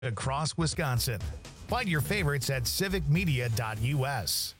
across Wisconsin. Find your favorites at civicmedia.us.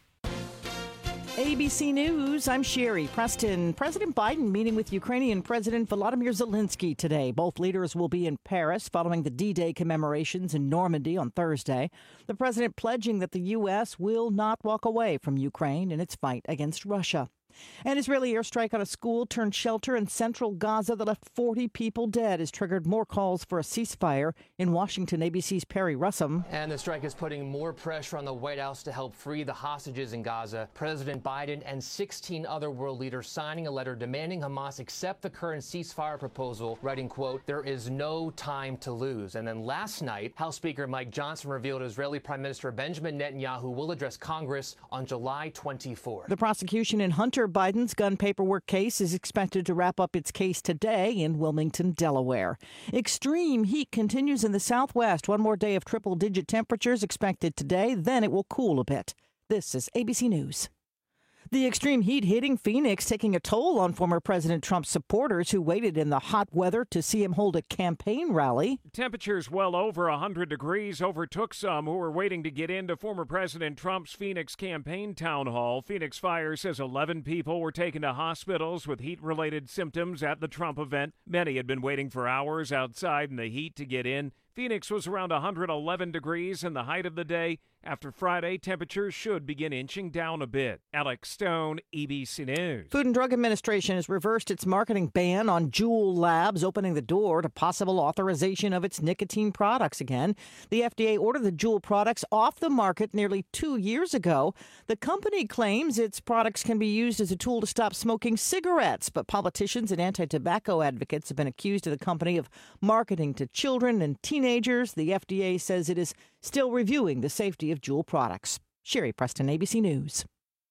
ABC News, I'm Sherry Preston. President Biden meeting with Ukrainian President Volodymyr Zelensky today. Both leaders will be in Paris following the D-Day commemorations in Normandy on Thursday. The president pledging that the U.S. will not walk away from Ukraine in its fight against Russia. An Israeli airstrike on a school turned shelter in central Gaza that left 40 people dead has triggered more calls for a ceasefire. In Washington, ABC's Perry Russum. And the strike is putting more pressure on the White House to help free the hostages in Gaza. President Biden and 16 other world leaders signing a letter demanding Hamas accept the current ceasefire proposal, writing, quote, "There is no time to lose." And then last night, House Speaker Mike Johnson revealed Israeli Prime Minister Benjamin Netanyahu will address Congress on July 24th. The prosecution in Hunter Biden's gun paperwork case is expected to wrap up its case today in Wilmington, Delaware. Extreme heat continues in the Southwest. One more day of triple-digit temperatures expected today. Then it will cool a bit. This is ABC News. The extreme heat hitting Phoenix, taking a toll on former President Trump's supporters who waited in the hot weather to see him hold a campaign rally. Temperatures well over 100 degrees overtook some who were waiting to get into former President Trump's Phoenix campaign town hall. Phoenix Fire says 11 people were taken to hospitals with heat-related symptoms at the Trump event. Many had been waiting for hours outside in the heat to get in. Phoenix was around 111 degrees in the height of the day. After Friday, temperatures should begin inching down a bit. Alex Stone, ABC News. Food and Drug Administration has reversed its marketing ban on Juul Labs, opening the door to possible authorization of its nicotine products again. The FDA ordered the Juul products off the market nearly 2 years ago. The company claims its products can be used as a tool to stop smoking cigarettes, but politicians and anti-tobacco advocates have been accused of the company of marketing to children and teenagers. The FDA says it is still reviewing the safety of Juul products. Sherry Preston, ABC News.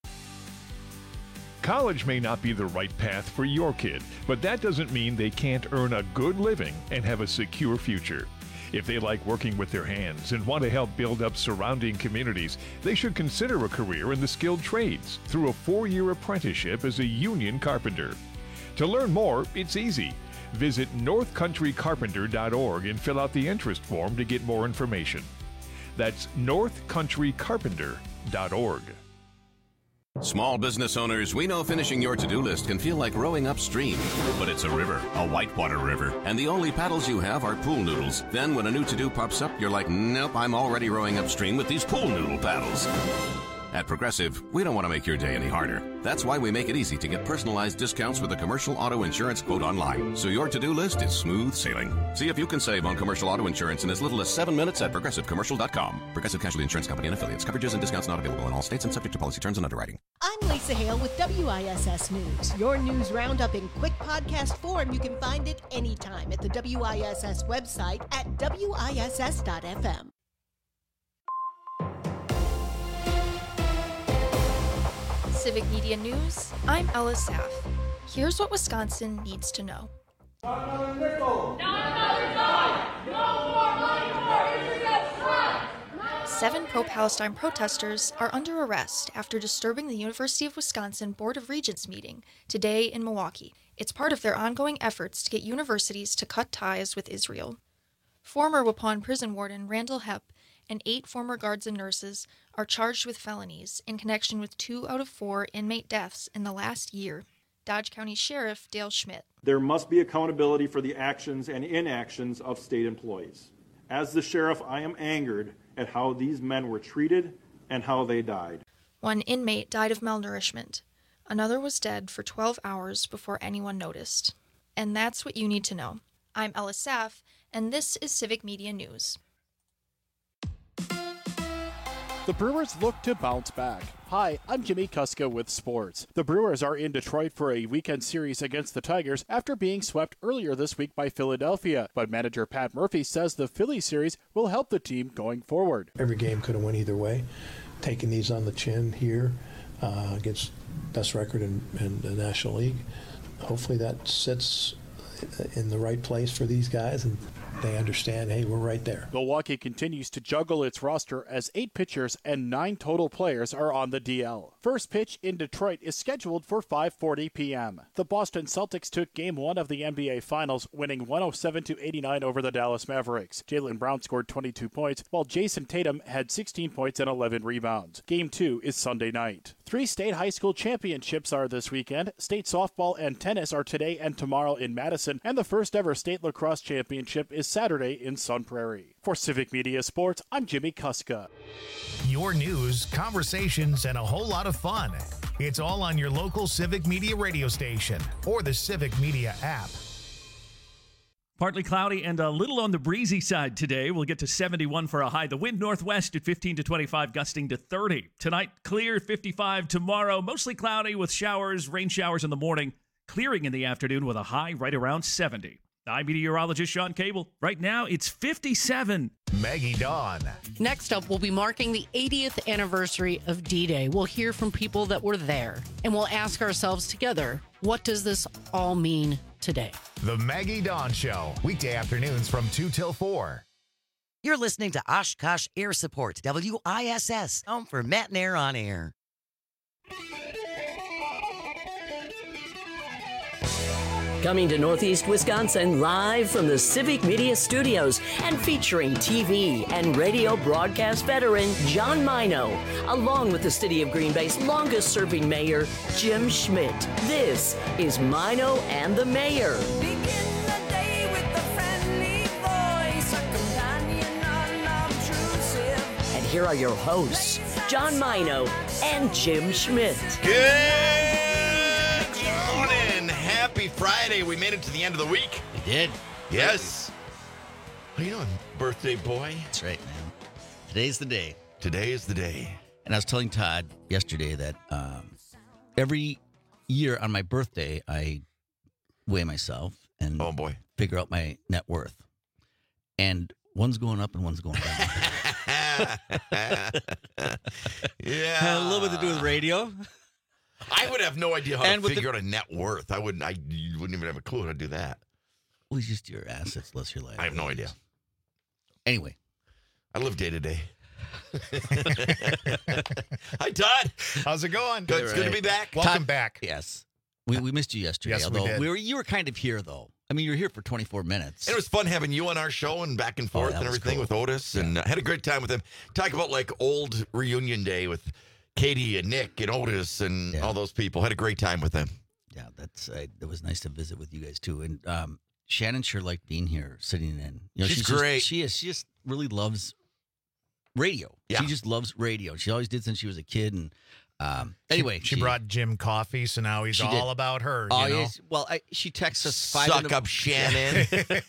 College may not be the right path for your kid, but that doesn't mean they can't earn a good living and have a secure future. If they like working with their hands and want to help build up surrounding communities, they should consider a career in the skilled trades through a 4-year apprenticeship as a union carpenter. To learn more, it's easy. Visit northcountrycarpenter.org and fill out the interest form to get more information. That's northcountrycarpenter.org. Small business owners, we know finishing your to-do list can feel like rowing upstream. But it's a river, a whitewater river, and the only paddles you have are pool noodles. Then when a new to-do pops up, you're like, nope, I'm already rowing upstream with these pool noodle paddles. At Progressive, we don't want to make your day any harder. That's why we make it easy to get personalized discounts with a commercial auto insurance quote online, so your to-do list is smooth sailing. See if you can save on commercial auto insurance in as little as 7 minutes at ProgressiveCommercial.com. Progressive Casualty Insurance Company and Affiliates. Coverages and discounts not available in all states and subject to policy terms and underwriting. I'm Lisa Hale with WISS News. Your news roundup in quick podcast form. You can find it anytime at the WISS website at WISS.FM. Civic Media News, I'm Ella Saff. Here's what Wisconsin needs to know. Not another nickel! Not another dime! No more money for Israel's crime! 7 pro-Palestine protesters are under arrest after disturbing the University of Wisconsin Board of Regents meeting today in Milwaukee. It's part of their ongoing efforts to get universities to cut ties with Israel. Former Waupun prison warden Randall Hepp and 8 former guards and nurses are charged with felonies in connection with 2 out of 4 inmate deaths in the last year. Dodge County Sheriff Dale Schmidt. There must be accountability for the actions and inactions of state employees. As the sheriff, I am angered at how these men were treated and how they died. 1 inmate died of malnourishment. Another was dead for 12 hours before anyone noticed. And that's what you need to know. I'm Ella Saff, and this is Civic Media News. The Brewers look to bounce back. Hi, I'm Jimmy Kuska with sports. The Brewers are in Detroit for a weekend series against the Tigers after being swept earlier this week by Philadelphia. But manager Pat Murphy says the Philly series will help the team going forward. Every game could have went either way. Taking these on the chin here against best record in the National League, hopefully that sets in the right place for these guys, and they understand, hey, we're right there. Milwaukee continues to juggle its roster as 8 pitchers and 9 total players are on the DL. First pitch in Detroit is scheduled for 5:40 p.m. The Boston Celtics took Game 1 of the NBA Finals, winning 107-89 over the Dallas Mavericks. Jaylen Brown scored 22 points, while Jason Tatum had 16 points and 11 rebounds. Game 2 is Sunday night. 3 state high school championships are this weekend. State softball and tennis are today and tomorrow in Madison, and the first ever state lacrosse championship is Saturday in Sun Prairie. For Civic Media Sports, I'm Jimmy Kuska. Your news, conversations, and a whole lot of fun. It's all on your local Civic Media radio station or the Civic Media app. Partly cloudy and a little on the breezy side today. We'll get to 71 for a high. The wind northwest at 15 to 25, gusting to 30. Tonight, clear, 55. Tomorrow, mostly cloudy with showers, rain showers in the morning, clearing in the afternoon with a high right around 70. I'm meteorologist Sean Cable. Right now, it's 57. Maggie Dawn. Next up, we'll be marking the 80th anniversary of D-Day. We'll hear from people that were there, and we'll ask ourselves together, what does this all mean today? The Maggie Dawn Show, weekday afternoons from 2 till 4. You're listening to Oshkosh Air Support, WISS, home for Matt and Air on Air. Coming to Northeast Wisconsin live from the Civic Media Studios and featuring TV and radio broadcast veteran John Mino, along with the City of Green Bay's longest-serving mayor, Jim Schmidt. This is Mino and the Mayor. And here are your hosts, John Mino and Jim Schmidt. Good morning. Happy Friday. We made it to the end of the week. We did. Yes. How you doing, birthday boy? That's right, man. Today's the day. Today is the day. And I was telling Todd yesterday that every year on my birthday, I weigh myself and figure out my net worth. And one's going up and one's going down. Yeah. Had a little bit to do with radio. I would have no idea how to figure out a net worth. You wouldn't even have a clue how to do that. Well, it's just your assets less your life. I have no idea. Anyway. I live day to day. Hi, Todd. How's it going? Good. It's good to be back. Welcome Todd, back. Yes. We missed you yesterday. Yes, although we did. You were kind of here, though. I mean, you were here for 24 minutes. And it was fun having you on our show and back and forth and everything with Otis. And had a great time with him. Talk about like old reunion day with Katie and Nick and Otis and all those people. Had a great time with them. Yeah, it was nice to visit with you guys, too. And Shannon sure liked being here, sitting in. You know, she's great. She just really loves radio. Yeah. She just loves radio. She always did since she was a kid. And anyway. She brought Jim coffee, so now he's all about her. Oh, you know? yes. Well, she texts us Suck up, Shannon.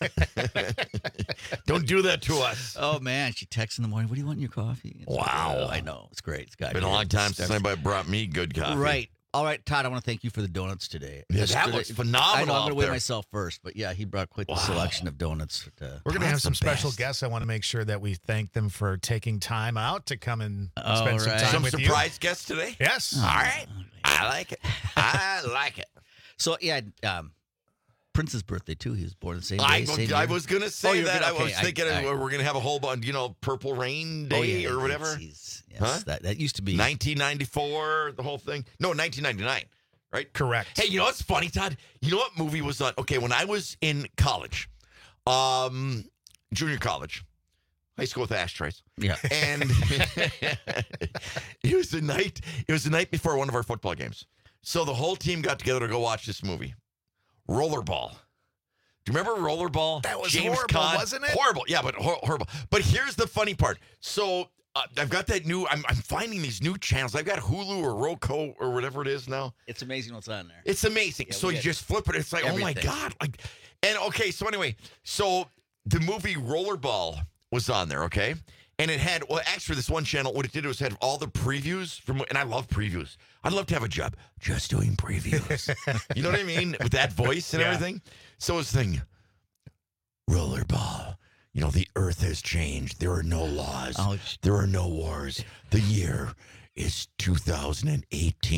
Don't do that to us. Oh, man. She texts in the morning, what do you want in your coffee? Wow. I know. It's great. It's got been a long time since anybody brought me good coffee. Right. All right, Todd, I want to thank you for the donuts today. Yeah, that looks phenomenal. I know I'm going to weigh there. myself first, but yeah, he brought quite the selection of donuts. We're going to have some special guests. I want to make sure that we thank them for taking time out to come and spend some time with you. Some surprise guests today? Yes. All right. I like it. I like it. So, yeah, Prince's birthday, too. He was born the same day. I was going to say that. I was thinking we're going to have a whole bunch, Purple Rain Day or whatever. Yes, that used to be 1994, the whole thing. No, 1999, right? Correct. Hey, you know what's funny, Todd? You know what movie was on? Okay, when I was in college, junior college, high school with ashtrays. Yeah. And it was the night before one of our football games. So the whole team got together to go watch this movie, Rollerball. Do you remember Rollerball? That was James horrible, Caan? wasn't it? Horrible. Yeah, but horrible. But here's the funny part. So I've got that new. I'm finding these new channels. I've got Hulu or Roku or whatever it is now. It's amazing what's on there. It's amazing. Yeah, so you just flip it. It's like, everything. Oh my God! So anyway, so the movie Rollerball was on there. Okay, and it had actually this one channel. What it did was had all the previews from, and I love previews. I'd love to have a job just doing previews. You know what I mean? With that voice and everything. So it's thing, Rollerball. The earth has changed. There are no laws. There are no wars. The year is 2018.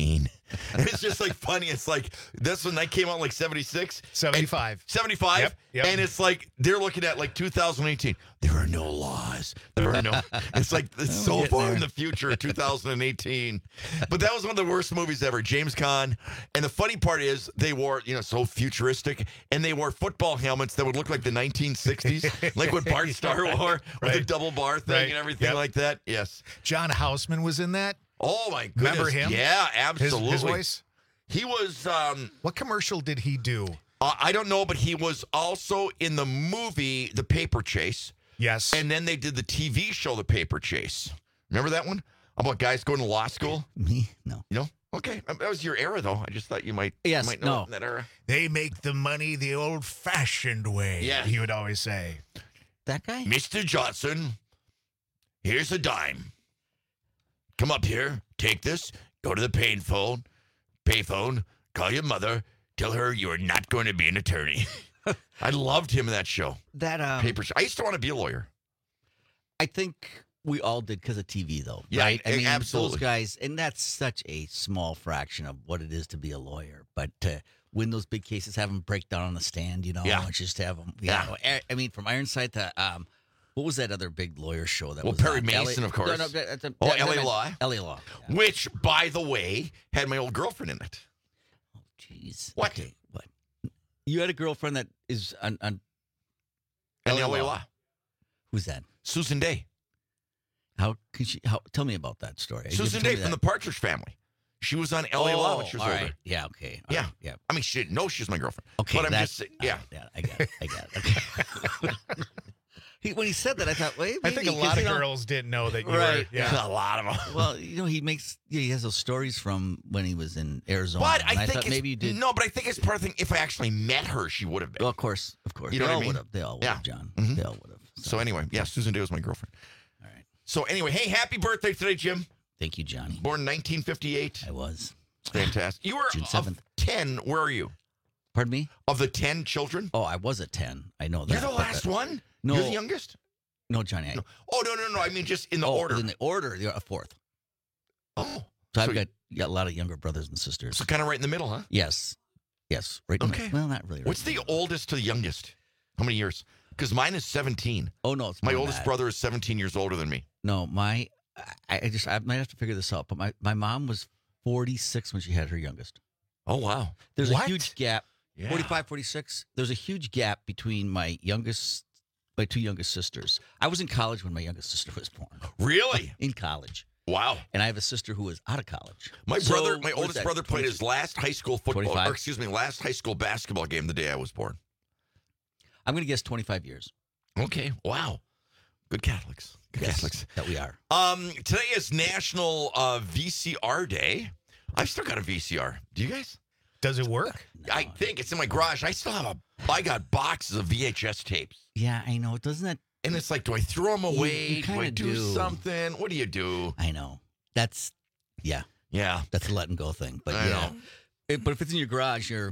It's just like funny. It's like this one that came out like 76, 75, 75, Yep. and it's like they're looking at like 2018. There are no laws. There are no. It's like it's so far in the future, 2018. But that was one of the worst movies ever. James Caan, and the funny part is they wore so futuristic, and they wore football helmets that would look like the 1960s, like what Bart Starr wore with the double bar thing and everything like that. Yes, John Houseman was in that. Oh my goodness! Remember him? Yeah, absolutely. His voice. He was. What commercial did he do? I don't know, but he was also in the movie The Paper Chase. Yes. And then they did the TV show The Paper Chase. Remember that one? About guys going to law school? Me? No. You know? Okay. That was your era, though. I just thought you might, Yes, might know it in that era. They make the money the old-fashioned way. Yeah. He would always say. That guy? Mr. Johnson, here's a dime. Come up here. Take this. Go to the payphone. Call your mother. Tell her you are not going to be an attorney. I loved him in that show. That Paper. I used to want to be a lawyer. I think we all did because of TV, though. Yeah, right? I mean, absolutely. Those guys, and that's such a small fraction of what it is to be a lawyer. But to win those big cases, have them break down on the stand, and just have them. I mean, from Ironside to what was that other big lawyer show that was Perry on? Mason, of course. LA Law. LA Law. Yeah. Which, by the way, had my old girlfriend in it. Jeez. What? Okay, what? You had a girlfriend that is on LA Law. Who's that? Susan Day. How could she? Tell me about that story. Susan Day from the Partridge Family. She was on LA Law when she was older. Right. Yeah. Okay. Yeah. Right. Yeah. I mean, she didn't know she was my girlfriend. Okay. But I'm just saying. Yeah. I got it. Okay. When he said that, I thought, wait, maybe, I think a lot of girls didn't know that you were. Yeah. A lot of them. Well, he has those stories from when he was in Arizona. But I think thought maybe you did. No, but I think it's part of the thing. If I actually met her, she would have been. Well, of course. You know what I mean? They all would have, John. Mm-hmm. They all would have. So anyway, Susan Day was my girlfriend. All right. So anyway, hey, happy birthday today, Jim. Thank you, Johnny. Born in 1958. I was. Fantastic. You were June 7th. Of 10. Where are you? Pardon me? Of the 10 children? Oh, I was at 10. I know that. You're the last one? No. You're the youngest? No, Johnny. No. Oh, no. I mean, just in the order. In the order, you're a fourth. Oh. So I've got a lot of younger brothers and sisters. So kind of right in the middle, huh? Yes. Right. Okay. Well, not really. Right. What's the oldest to the youngest? How many years? Because mine is 17. Oh, no. It's my oldest brother is 17 years older than me. No, I might have to figure this out, but my mom was 46 when she had her youngest. Oh, wow. There's a huge gap. Yeah. 45, 46. There's a huge gap between my two youngest sisters. I was in college when my youngest sister was born. Really? In college. Wow. And I have a sister who was out of college. My oldest brother played his last high school last high school basketball game the day I was born. I'm going to guess 25 years. Okay. Wow. Good Catholics. Catholics. That we are. Today is National VCR Day. I've still got a VCR. Do you guys? Does it work? I think it's in my garage. I got boxes of VHS tapes. Yeah, I know. Doesn't that? And it's like, do I throw them away? You do I do something? What do you do? I know. That's, yeah. That's a let and go thing. But I know. But if it's in your garage, you're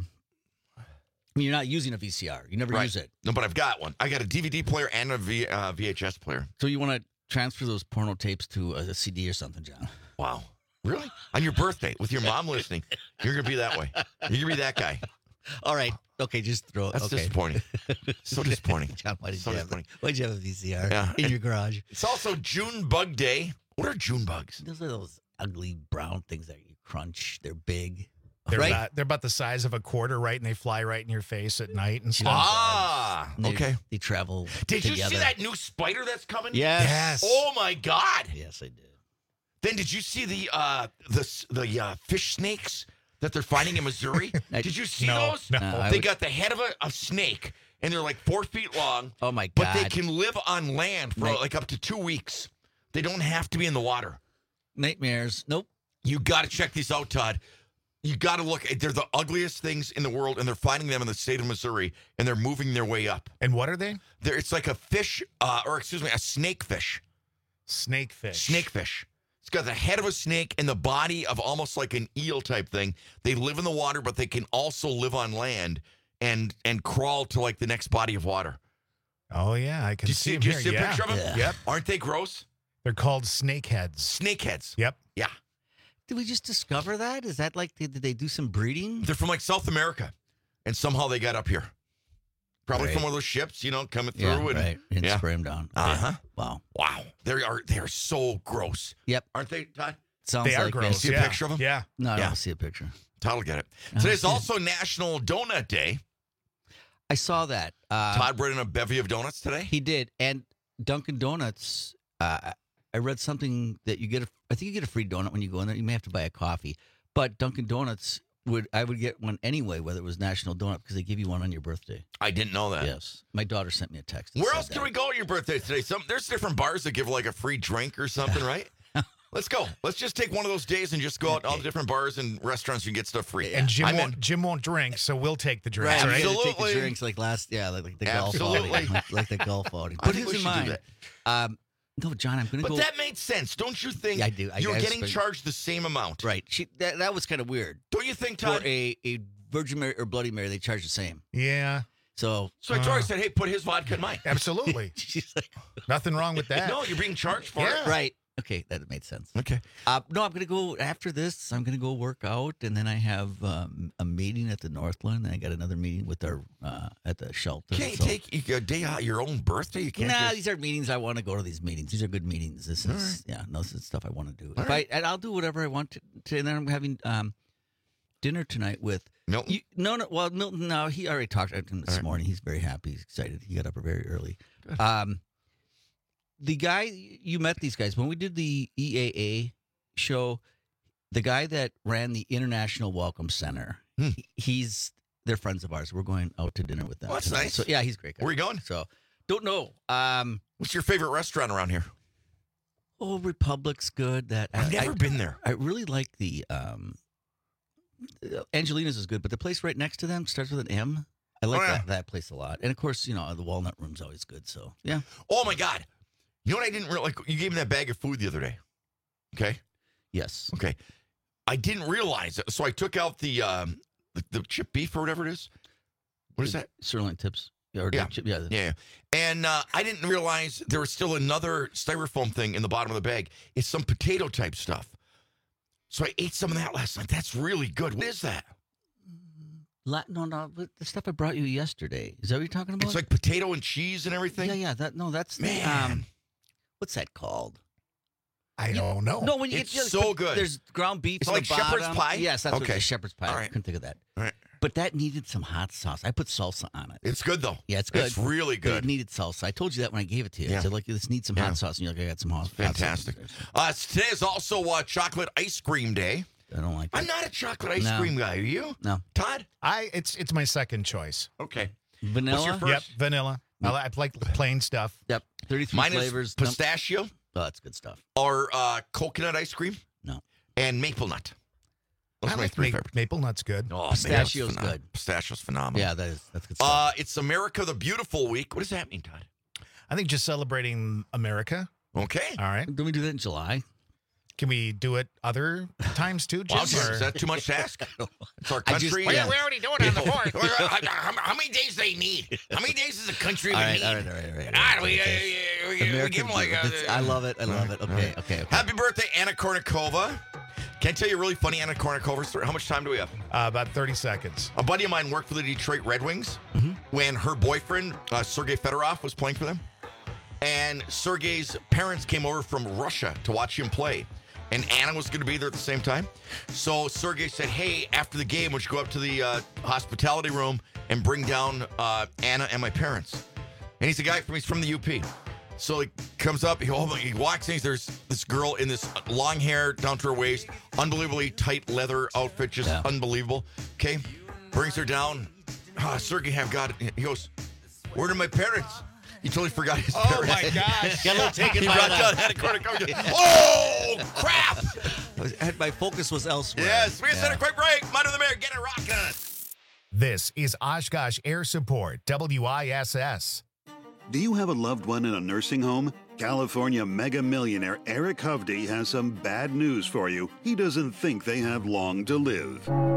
not using a VCR. You never use it. No, but I've got one. I got a DVD player and a VHS player. So you want to transfer those porno tapes to a CD or something, John? Wow. Really? On your birthday, with your mom listening, you're going to be that way. You're going to be that guy. All right. Okay, just throw it. That's disappointing. So disappointing. John, why'd you have a VCR in your garage? It's also June Bug Day. What are June bugs? Those are those ugly brown things that you crunch. They're big. They're about the size of a quarter, right? And they fly right in your face at night and stuff. Okay. They travel Did together. you see that new spider that's coming? Yes. Oh, my God. Yes, I did. Then did you see the fish snakes that they're finding in Missouri? Did you see those? No. They got the head of a snake, and they're like 4 feet long. Oh, my God. But they can live on land for like up to 2 weeks. They don't have to be in the water. Nightmares. Nope. You got to check these out, Todd. You got to look. They're the ugliest things in the world, and they're finding them in the state of Missouri, and they're moving their way up. And what are they? It's like a fish, a snakefish. Snakefish. It's got the head of a snake and the body of almost like an eel type thing. They live in the water, but they can also live on land and crawl to like the next body of water. Oh, yeah. I can see them Do you here. see a picture of them? Yep. Aren't they gross? They're called snakeheads. Snakeheads. Yep. Yeah. Did we just discover that? Is that like, did they do some breeding? They're from like South America, and somehow they got up here. Probably from one of those ships, coming through and spray them down. Uh-huh. Wow. They are so gross. Yep. Aren't they, Todd? Sounds they are like gross. See a picture of them? Yeah. No, I don't see a picture. Todd will get it. Today's also National Donut Day. I saw that. Todd brought in a bevy of donuts today. He did. And Dunkin' Donuts, I read something that I think you get a free donut when you go in there. You may have to buy a coffee. But Dunkin' Donuts, I would get one anyway, whether it was National Donut, because they give you one on your birthday. I didn't know that. Yes. My daughter sent me a text. Where else can we go on your birthday today? There's different bars that give like a free drink or something, right? Let's go. Let's just take one of those days and just go out to all the different bars and restaurants and get stuff free. And Jim won't drink, so we'll take the drinks, right? Absolutely. Take the drinks like the golf outing. Like the golf outing. But here's in mind. No, John, I'm going to go. But that made sense. Don't you think? Yeah, I do. You're getting charged the same amount. Right. That was kind of weird. Don't you think, Todd? For a Virgin Mary or Bloody Mary, they charge the same. Yeah. So I told her, I said, hey, put his vodka in mine. Absolutely. She's like, nothing wrong with that. No, you're being charged for it. Right. Okay, that made sense. Okay. No, I'm going to go after this. I'm going to go work out, and then I have a meeting at the Northland. And I got another meeting with our at the shelter. Can't you take a day out your own birthday? You can't. These are meetings. I want to go to these meetings. These are good meetings. This is this is stuff I want to do. And I'll do whatever I want to. And then I'm having dinner tonight with Milton. Milton. No, he already talked to him this morning. He's very happy. He's excited. He got up very early. Good. The guy, you met these guys. When we did the EAA show, the guy that ran the International Welcome Center, they're friends of ours. We're going out to dinner with them. Oh, that's tonight. nice. So, yeah, he's a great guy. Where are you going? So, don't know. What's your favorite restaurant around here? Oh, Republic's good. I've never been there. I really like the Angelina's is good, but the place right next to them starts with an M. I like that place a lot. And, of course, the Walnut Room's always good. So, yeah. Oh, my God. You know what I didn't realize? You gave me that bag of food the other day. Okay? Yes. Okay. I didn't realize it. So I took out the chip beef or whatever it is. What is that? Sirloin tips. Yeah. And I didn't realize there was still another styrofoam thing in the bottom of the bag. It's some potato type stuff. So I ate some of that last night. That's really good. What is that? No, the stuff I brought you yesterday. Is that what you're talking about? It's like potato and cheese and everything? Yeah. That's man. What's that called? I don't know. No, when you it's so good. There's ground beef. It's on like the bottom. shepherd's pie? Yes, that's what okay. it is, shepherd's pie. All right. I couldn't think of that. All right. But that needed some hot sauce. I put salsa on it. It's good, though. Yeah, it's good. It's really But good. it needed salsa. I told you that when I gave it to you. I said, this needs some hot sauce. And you're like, I got some hot sauce. Fantastic. Today is also Chocolate Ice Cream Day. I don't like that. I'm not a chocolate ice cream guy. Are you? No. Todd? It's my second choice. Okay. Vanilla? What's your first? Yep, vanilla. I like plain stuff. Yep. 33 Mine flavors. Is pistachio. Oh, that's good stuff. Or coconut ice cream. No. And maple nut. Those I are my like three favorites. Maple nut's good. Oh, Pistachio's good. Pistachio's phenomenal. Yeah, that's good stuff. It's America the Beautiful Week. What does that mean, Todd? I think just celebrating America. Okay. All right. Don't we do that in July? Can we do it other times too, Jim? Wow, is that too much to ask? It's our country. We already do it on the 4th. How many days do they need? How many days does a country All right. We give them like... I love it. Okay. Happy birthday, Anna Kournikova. Can I tell you a really funny Anna Kournikova story? How much time do we have? About 30 seconds. A buddy of mine worked for the Detroit Red Wings when her boyfriend, Sergei Fedorov, was playing for them. And Sergei's parents came over from Russia to watch him play. And Anna was going to be there at the same time. So Sergei said, hey, after the game, would you go up to the hospitality room and bring down Anna and my parents? And he's he's from the UP. So he comes up, he walks in, there's this girl in this long hair down to her waist, unbelievably tight leather outfit, just unbelievable. Okay, brings her down. Sergei have got it. He goes, where are my parents? He totally forgot his parents. Oh, my gosh. Got a little taken He by brought that. down Anna Kournikova. Oh, crap. My focus was elsewhere. Yes, we just had a quick break. Mind of the Mayor, get it rocking. This is Oshkosh Air Support, WISS. Do you have a loved one in a nursing home? California mega millionaire Eric Hovde has some bad news for you. He doesn't think they have long to live.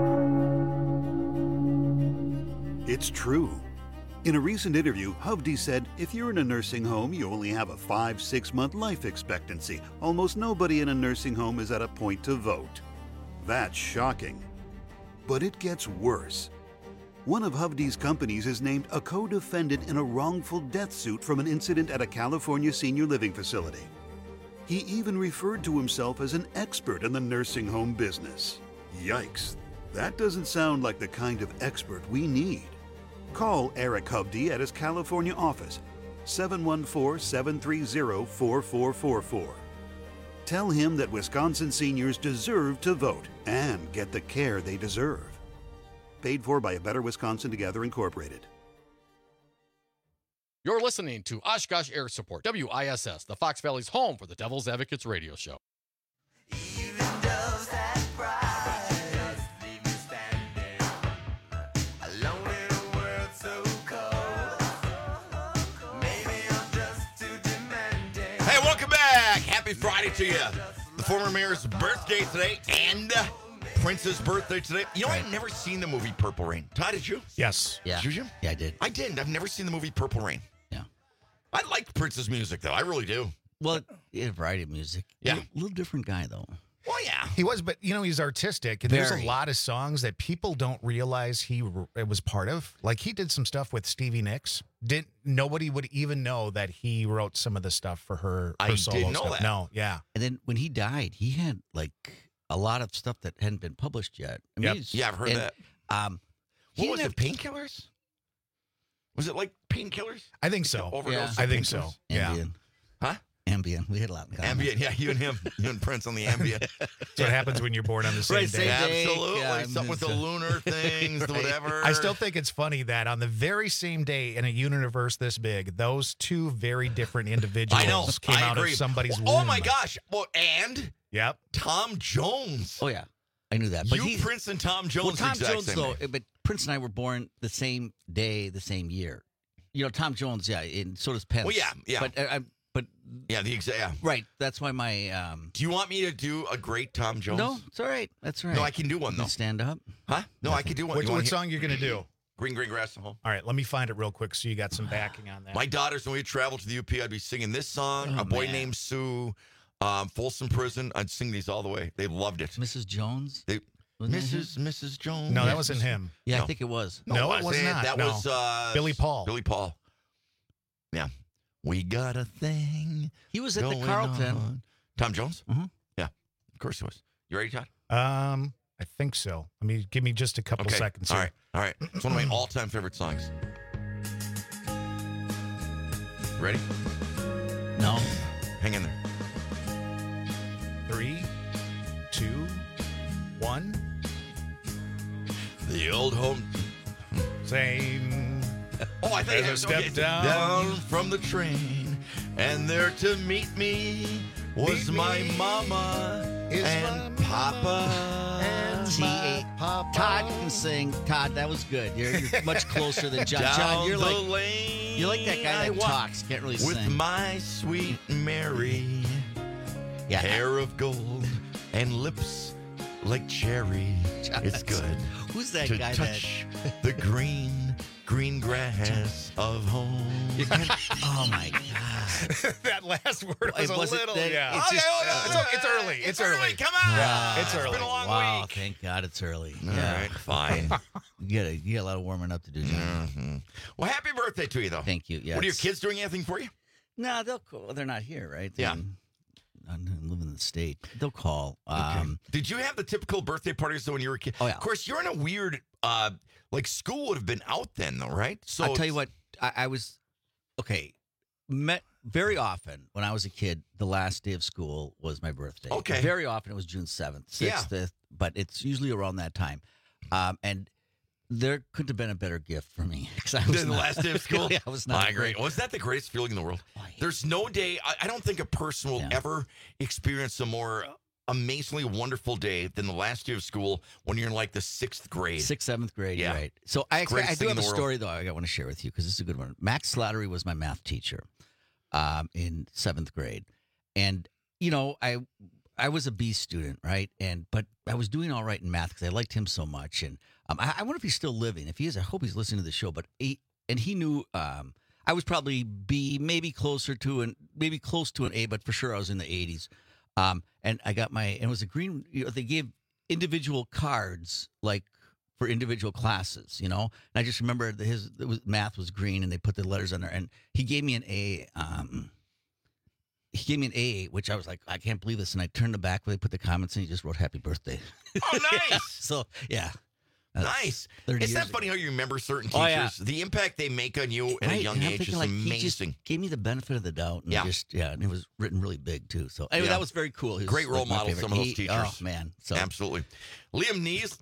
It's true. In a recent interview, Hovde said, if you're in a nursing home, you only have a 5-6 month life expectancy. Almost nobody in a nursing home is at a point to vote. That's shocking. But it gets worse. One of Hovde's companies is named a co-defendant in a wrongful death suit from an incident at a California senior living facility. He even referred to himself as an expert in the nursing home business. Yikes. That doesn't sound like the kind of expert we need. Call Eric Hovde at his California office, 714-730-4444. Tell him that Wisconsin seniors deserve to vote and get the care they deserve. Paid for by A Better Wisconsin Together Incorporated. You're listening to Oshkosh Air Support, WISS, the Fox Valley's home for the Devil's Advocates radio show. Hey, welcome back. Happy Friday to you. The former mayor's birthday today and Prince's birthday today. You know, I've never seen the movie Purple Rain. Todd, did you? Yes. Yeah. Did you? Yeah, I did. I didn't. I've never seen the movie Purple Rain. Yeah. I like Prince's music, though. I really do. Well, he had a variety of music. Yeah. A little different guy, though. Well, yeah. He was, but, he's artistic. And there's a lot of songs that people don't realize it was part of. Like, he did some stuff with Stevie Nicks. Nobody would even know that he wrote some of the stuff for her I solo didn't know stuff. that. No, yeah. And then when he died, he had, a lot of stuff that hadn't been published yet. I mean, Yep. Yeah, I've heard that. He What was didn't it, Painkillers? Was it like Painkillers? I think so. Overdose? I think so. Yeah. Ambien. Huh? Ambien. We had a lot in common. Ambien, yeah, you and him. You and Prince on the Ambien. That's what happens when you're born on the same Right, day. same day. Absolutely. Yeah, Something with the lunar things, whatever. I still think it's funny that on the very same day in a universe this big, those two very different individuals I know. came I out agree. of somebody's womb. Oh, my gosh. Well, and Yep. Tom Jones. Oh, yeah. I knew that. But Prince, and Tom Jones. Well, Tom exact Jones, same though, day. but Prince and I were born the same day, the same year. Tom Jones, yeah, and so does Pence. Well, yeah. But yeah, yeah. right. That's why my. Do you want me to do a great Tom Jones? No, it's all right. That's all right. No, I can do one, You though. can stand up. Huh? No, I can do one. What You wanna song you're going to do? Green Grass at Home. All right, let me find it real quick so you got some backing on that. My daughters, when we traveled to the UP, I'd be singing this song, Oh, A Boy man. Named Sue, Folsom Prison. I'd sing these all the way. They loved it. Mrs. Jones? Mrs. Jones. No, that wasn't him. Yeah, No. I think it was. No, it was not. That No. was Billy Paul. Billy Paul. Yeah. We got a thing. He was at the going Carlton. on. Tom Jones? Mhm. Yeah. Of course he was. You ready, Todd? I think so. Give me just a couple seconds All here. right. All right. It's one of my all-time favorite songs. Ready? No. Hang in there. 3, 2, 1. The old home. Same. Oh, I think As I okay, stepped down from the train, and there to meet me was my mama and Papa. Todd can sing. Todd, that was good. You're much closer than John. John, you're Down like the lane you're like that guy I that walk talks, can't really with sing. my sweet Mary. Yeah. Hair of gold and lips like cherry. It's good. Who's that to guy touch the green grass of home. Oh my God! That last word was a Was it little, that- yeah. it's just- It's early. It's early. Come on. Yeah, it's early. It's been a long Wow! week. Thank God it's early. All right, fine. You got a lot of warming up to do, John. Mhm. Well, happy birthday to you, though. Thank you. Yeah. What are your kids doing anything for you? No, they're not here, right? Yeah. I live in the state. They'll call. Did you have the typical birthday parties though when you were a kid? Oh, yeah. Of course, you're in a weird, school would have been out then, though, right? So I'll tell you what. I was met very often when I was a kid. The last day of school was my birthday. Okay. Very often it was June 7th, 6th, Yeah. 5th, but it's usually around that time. And there couldn't have been a better gift for me because I was the last day of school. I was not. I agree. Was that the greatest feeling in the world? There's no day. I don't think a person will ever experience a more amazingly wonderful day than the last day of school when you're in like the 6th grade. 6th, 7th grade, Yeah. right. So I Greatest do thing have in a the world. story, though, I want to share with you because this is a good one. Max Slattery was my math teacher in 7th grade. And, I was a B student, right? But I was doing all right in math because I liked him so much. And I wonder if he's still living. If he is, I hope he's listening to the show. But he knew I was probably B, maybe close to an A, but for sure I was in the 80s. And I got and it was a green, they gave individual cards, like for individual classes, you know. And I just remember math was green, and they put the letters on there. And he gave me an A. He gave me an A, which I was like, I can't believe this. And I turned the back where they put the comments, and he just wrote "Happy Birthday." Oh, nice. So yeah. Nice. Isn't that funny how you remember certain teachers? Oh, yeah. The impact they make on you at a young age is amazing. He just gave me the benefit of the doubt. And and it was written really big, too. So anyway, that was very cool. Great role model, some of those teachers. Oh, man. So. Absolutely. Liam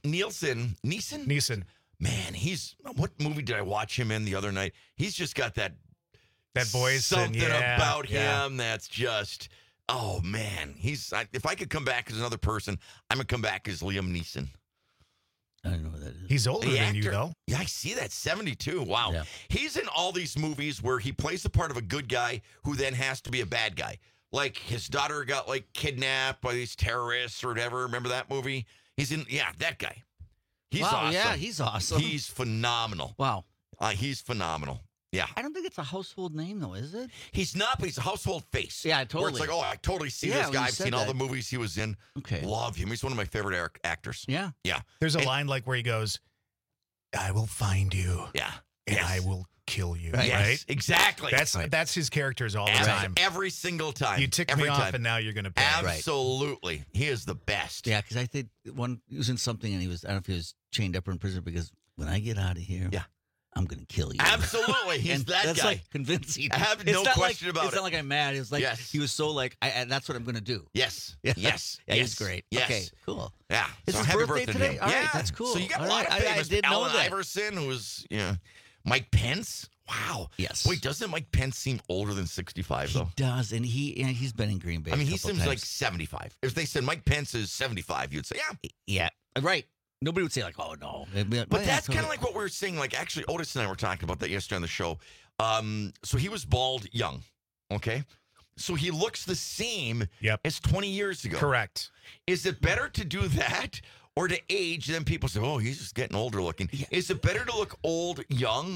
Neeson? Man, what movie did I watch him in the other night? He's just got that voice. Something about him that's just, oh, man. If I could come back as another person, I'm going to come back as Liam Neeson. I don't know what that is. He's older than you, though. Yeah, I see that. 72. Wow. Yeah. He's in all these movies where he plays the part of a good guy who then has to be a bad guy. Like his daughter got kidnapped by these terrorists or whatever. Remember that movie? He's in, that guy. He's awesome. Yeah, he's awesome. He's phenomenal. Wow. He's phenomenal. Yeah. I don't think it's a household name, though, is it? He's not, but he's a household face. Yeah, totally. Where it's like, oh, I totally see this guy. I've seen all the movies he was in. Okay. Love him. He's one of my favorite actors. Yeah. Yeah. There's a line where he goes, I will find you. Yeah. And I will kill you. Right? Right? Yes, exactly. That's his characters all the time. Every single time. You tick me off, and now you're going to pay. Absolutely. Right. He is the best. Yeah, because I think he was in something, and I don't know if he was chained up or in prison, because when I get out of here, I'm going to kill you. Absolutely. He's that that's guy. Like convincing. I have no question about it. It's not like I'm mad. It's like he was so that's what I'm going to do. Yes. Yeah. Yes. Yeah, he's great. Yes. Okay, cool. Yeah. Is his happy birthday today? All right, that's cool. So you got a lot of famous. Allen Iverson, who was, Mike Pence. Wow. Yes. Wait, doesn't Mike Pence seem older than 65, though? He does, and he's been in Green Bay. I mean, he seems like 75. If they said Mike Pence is 75, you'd say, yeah. Right. Nobody would say, oh, no. But that's kind of like what we were saying. Like, actually, Otis and I were talking about that yesterday on the show. So he was bald young, okay? So he looks the same as 20 years ago. Correct. Is it better to do that or to age? Then people say, oh, he's just getting older looking. Yeah. Is it better to look older,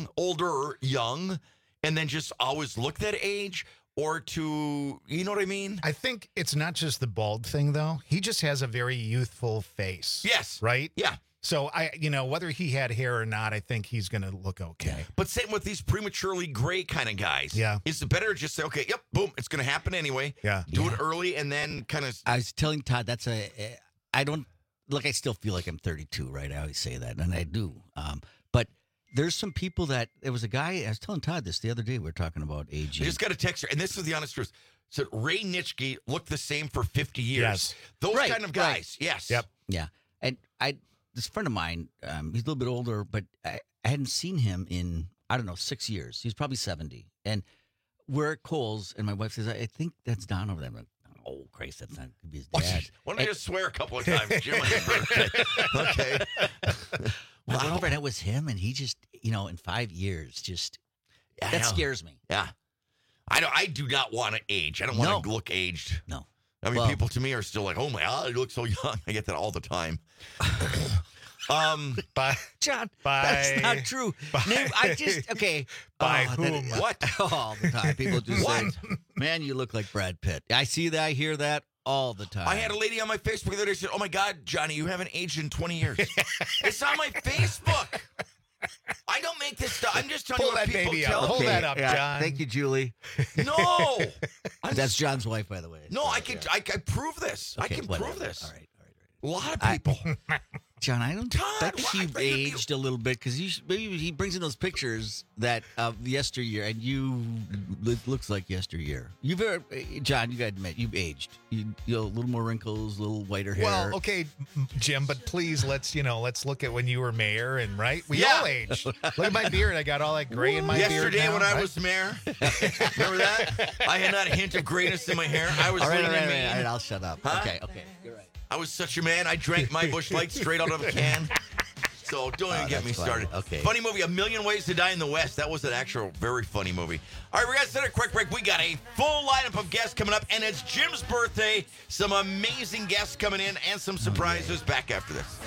young, and then just always look that age? Or to, you know what I mean? I think it's not just the bald thing, though. He just has a very youthful face. Yes. Right? Yeah. So, whether he had hair or not, I think he's going to look okay. But same with these prematurely gray kind of guys. Yeah. Is it better to just say, okay, yep, boom, it's going to happen anyway. Yeah. Do it early and then kind of. I was telling Todd, I still feel like I'm 32, right? I always say that, and I do. But there's some people there was a guy, I was telling Todd this the other day, we were talking about aging. I just got a text here, and this is the honest truth. So Ray Nitschke looked the same for 50 years. Yes. Those kind of guys, yes. Yep. Yeah. And this friend of mine, he's a little bit older, but I hadn't seen him in, 6 years. He's probably 70. And we're at Kohl's, and my wife says, I think that's Don over there. I'm like, oh, Christ, that's not going to be his dad. Why don't I just swear a couple of times, Jim? Okay. I went over and it was him, and he just, in 5 years, that scares me. Yeah. I do not want to age. I don't want to look aged. No. I mean, people to me are still like, oh my God, you look so young. I get that all the time. Bye. John, bye. That's not true. Bye. By whom? What? All the time. People do say, man, you look like Brad Pitt. I see that. I hear that all the time. I had a lady on my Facebook the other day said, oh my God, Johnny, you haven't aged in 20 years. It's on my Facebook. I don't make this stuff. I'm just telling you what people tell me. Hold that up, John. Thank you, Julie. No. That's John's wife, by the way. No, I can prove this. Okay, I can prove this. All right. A lot of people. John, I think you've aged a little bit because he brings in those pictures that of yesteryear, and it looks like yesteryear. John, you got to admit, you've aged. You a little more wrinkles, a little whiter hair. Well, okay, Jim, but please let's look at when you were mayor, and we all aged. Look at my beard; I got all that gray in my beard. Yesterday when I was mayor, remember that? I had not a hint of grayness in my hair. I was all right, I'll shut up. Huh? Okay, you're right. I was such a man. I drank my Busch Light straight out of a can. So don't even get me started. Okay. Funny movie, A Million Ways to Die in the West. That was an actual very funny movie. All right, we got to set a quick break. We got a full lineup of guests coming up, and it's Jim's birthday. Some amazing guests coming in and some surprises. Back after this.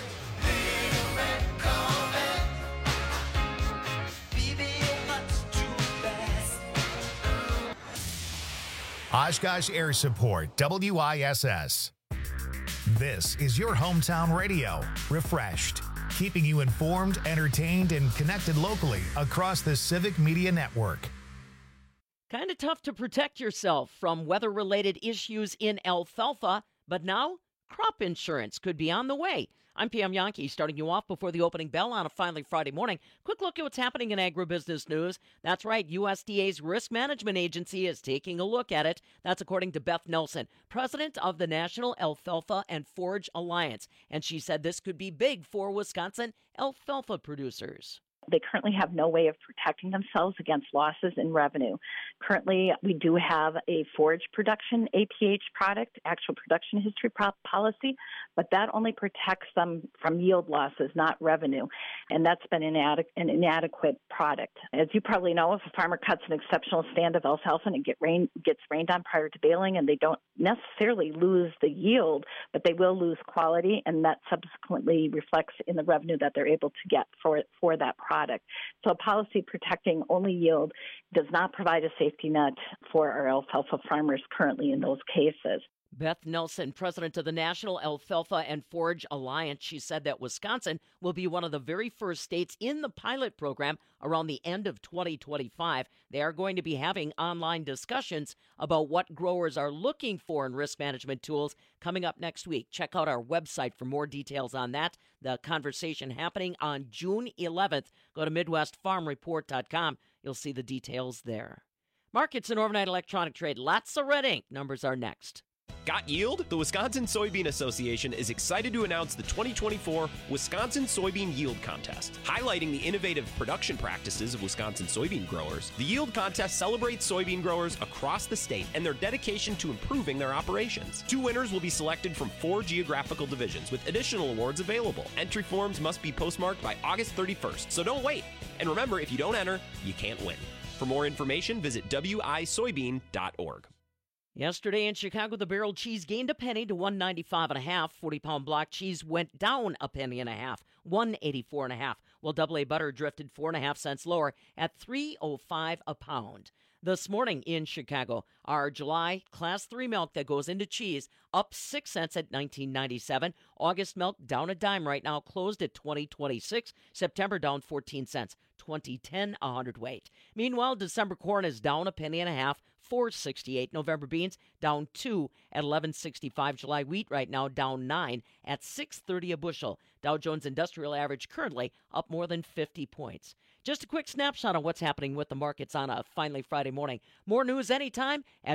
Oshkosh Air Support, WISS. This is your hometown radio, refreshed, keeping you informed, entertained, and connected locally across the Civic Media Network. Kind of tough to protect yourself from weather-related issues in alfalfa, but now crop insurance could be on the way. I'm Pam Yankee, starting you off before the opening bell on a finally Friday morning. Quick look at what's happening in agribusiness news. That's right, USDA's Risk Management Agency is taking a look at it. That's according to Beth Nelson, president of the National Alfalfa and Forage Alliance. And she said this could be big for Wisconsin alfalfa producers. They currently have no way of protecting themselves against losses in revenue. Currently, we do have a forage production APH product, actual production history policy, but that only protects them from yield losses, not revenue. And that's been an inadequate product. As you probably know, if a farmer cuts an exceptional stand of alfalfa and it gets rained on prior to baling, and they don't necessarily lose the yield, but they will lose quality, and that subsequently reflects in the revenue that they're able to get for that product. So a policy protecting only yield does not provide a safety net for our alfalfa farmers currently in those cases. Beth Nelson, president of the National Alfalfa and Forage Alliance, she said that Wisconsin will be one of the very first states in the pilot program around the end of 2025. They are going to be having online discussions about what growers are looking for in risk management tools coming up next week. Check out our website for more details on that. The conversation happening on June 11th. Go to MidwestFarmReport.com. You'll see the details there. Markets and overnight electronic trade. Lots of red ink. Numbers are next. Got yield? The Wisconsin Soybean Association is excited to announce the 2024 Wisconsin Soybean Yield Contest. Highlighting the innovative production practices of Wisconsin soybean growers, the Yield Contest celebrates soybean growers across the state and their dedication to improving their operations. 2 winners will be selected from 4 geographical divisions, with additional awards available. Entry forms must be postmarked by August 31st, so don't wait. And remember, if you don't enter, you can't win. For more information, visit wisoybean.org. Yesterday in Chicago, the barrel cheese gained a penny to $1.95 1/2. 40-pound block cheese went down a penny and a half, $1.84 1/2. While AA butter drifted 4.5 cents lower at $3.05 a pound. This morning in Chicago, our July Class 3 milk that goes into cheese up 6 cents at $19.97. August milk down a dime right now, closed at $20.26. September down 14 cents, $20.10 a hundredweight. Meanwhile, December corn is down a penny and a half, $4.68. November beans down 2 at $11.65. July wheat right now down 9 at $6.30 a bushel. Dow Jones Industrial Average currently up more than 50 points. Just a quick snapshot on what's happening with the markets on a finally Friday morning. More news anytime at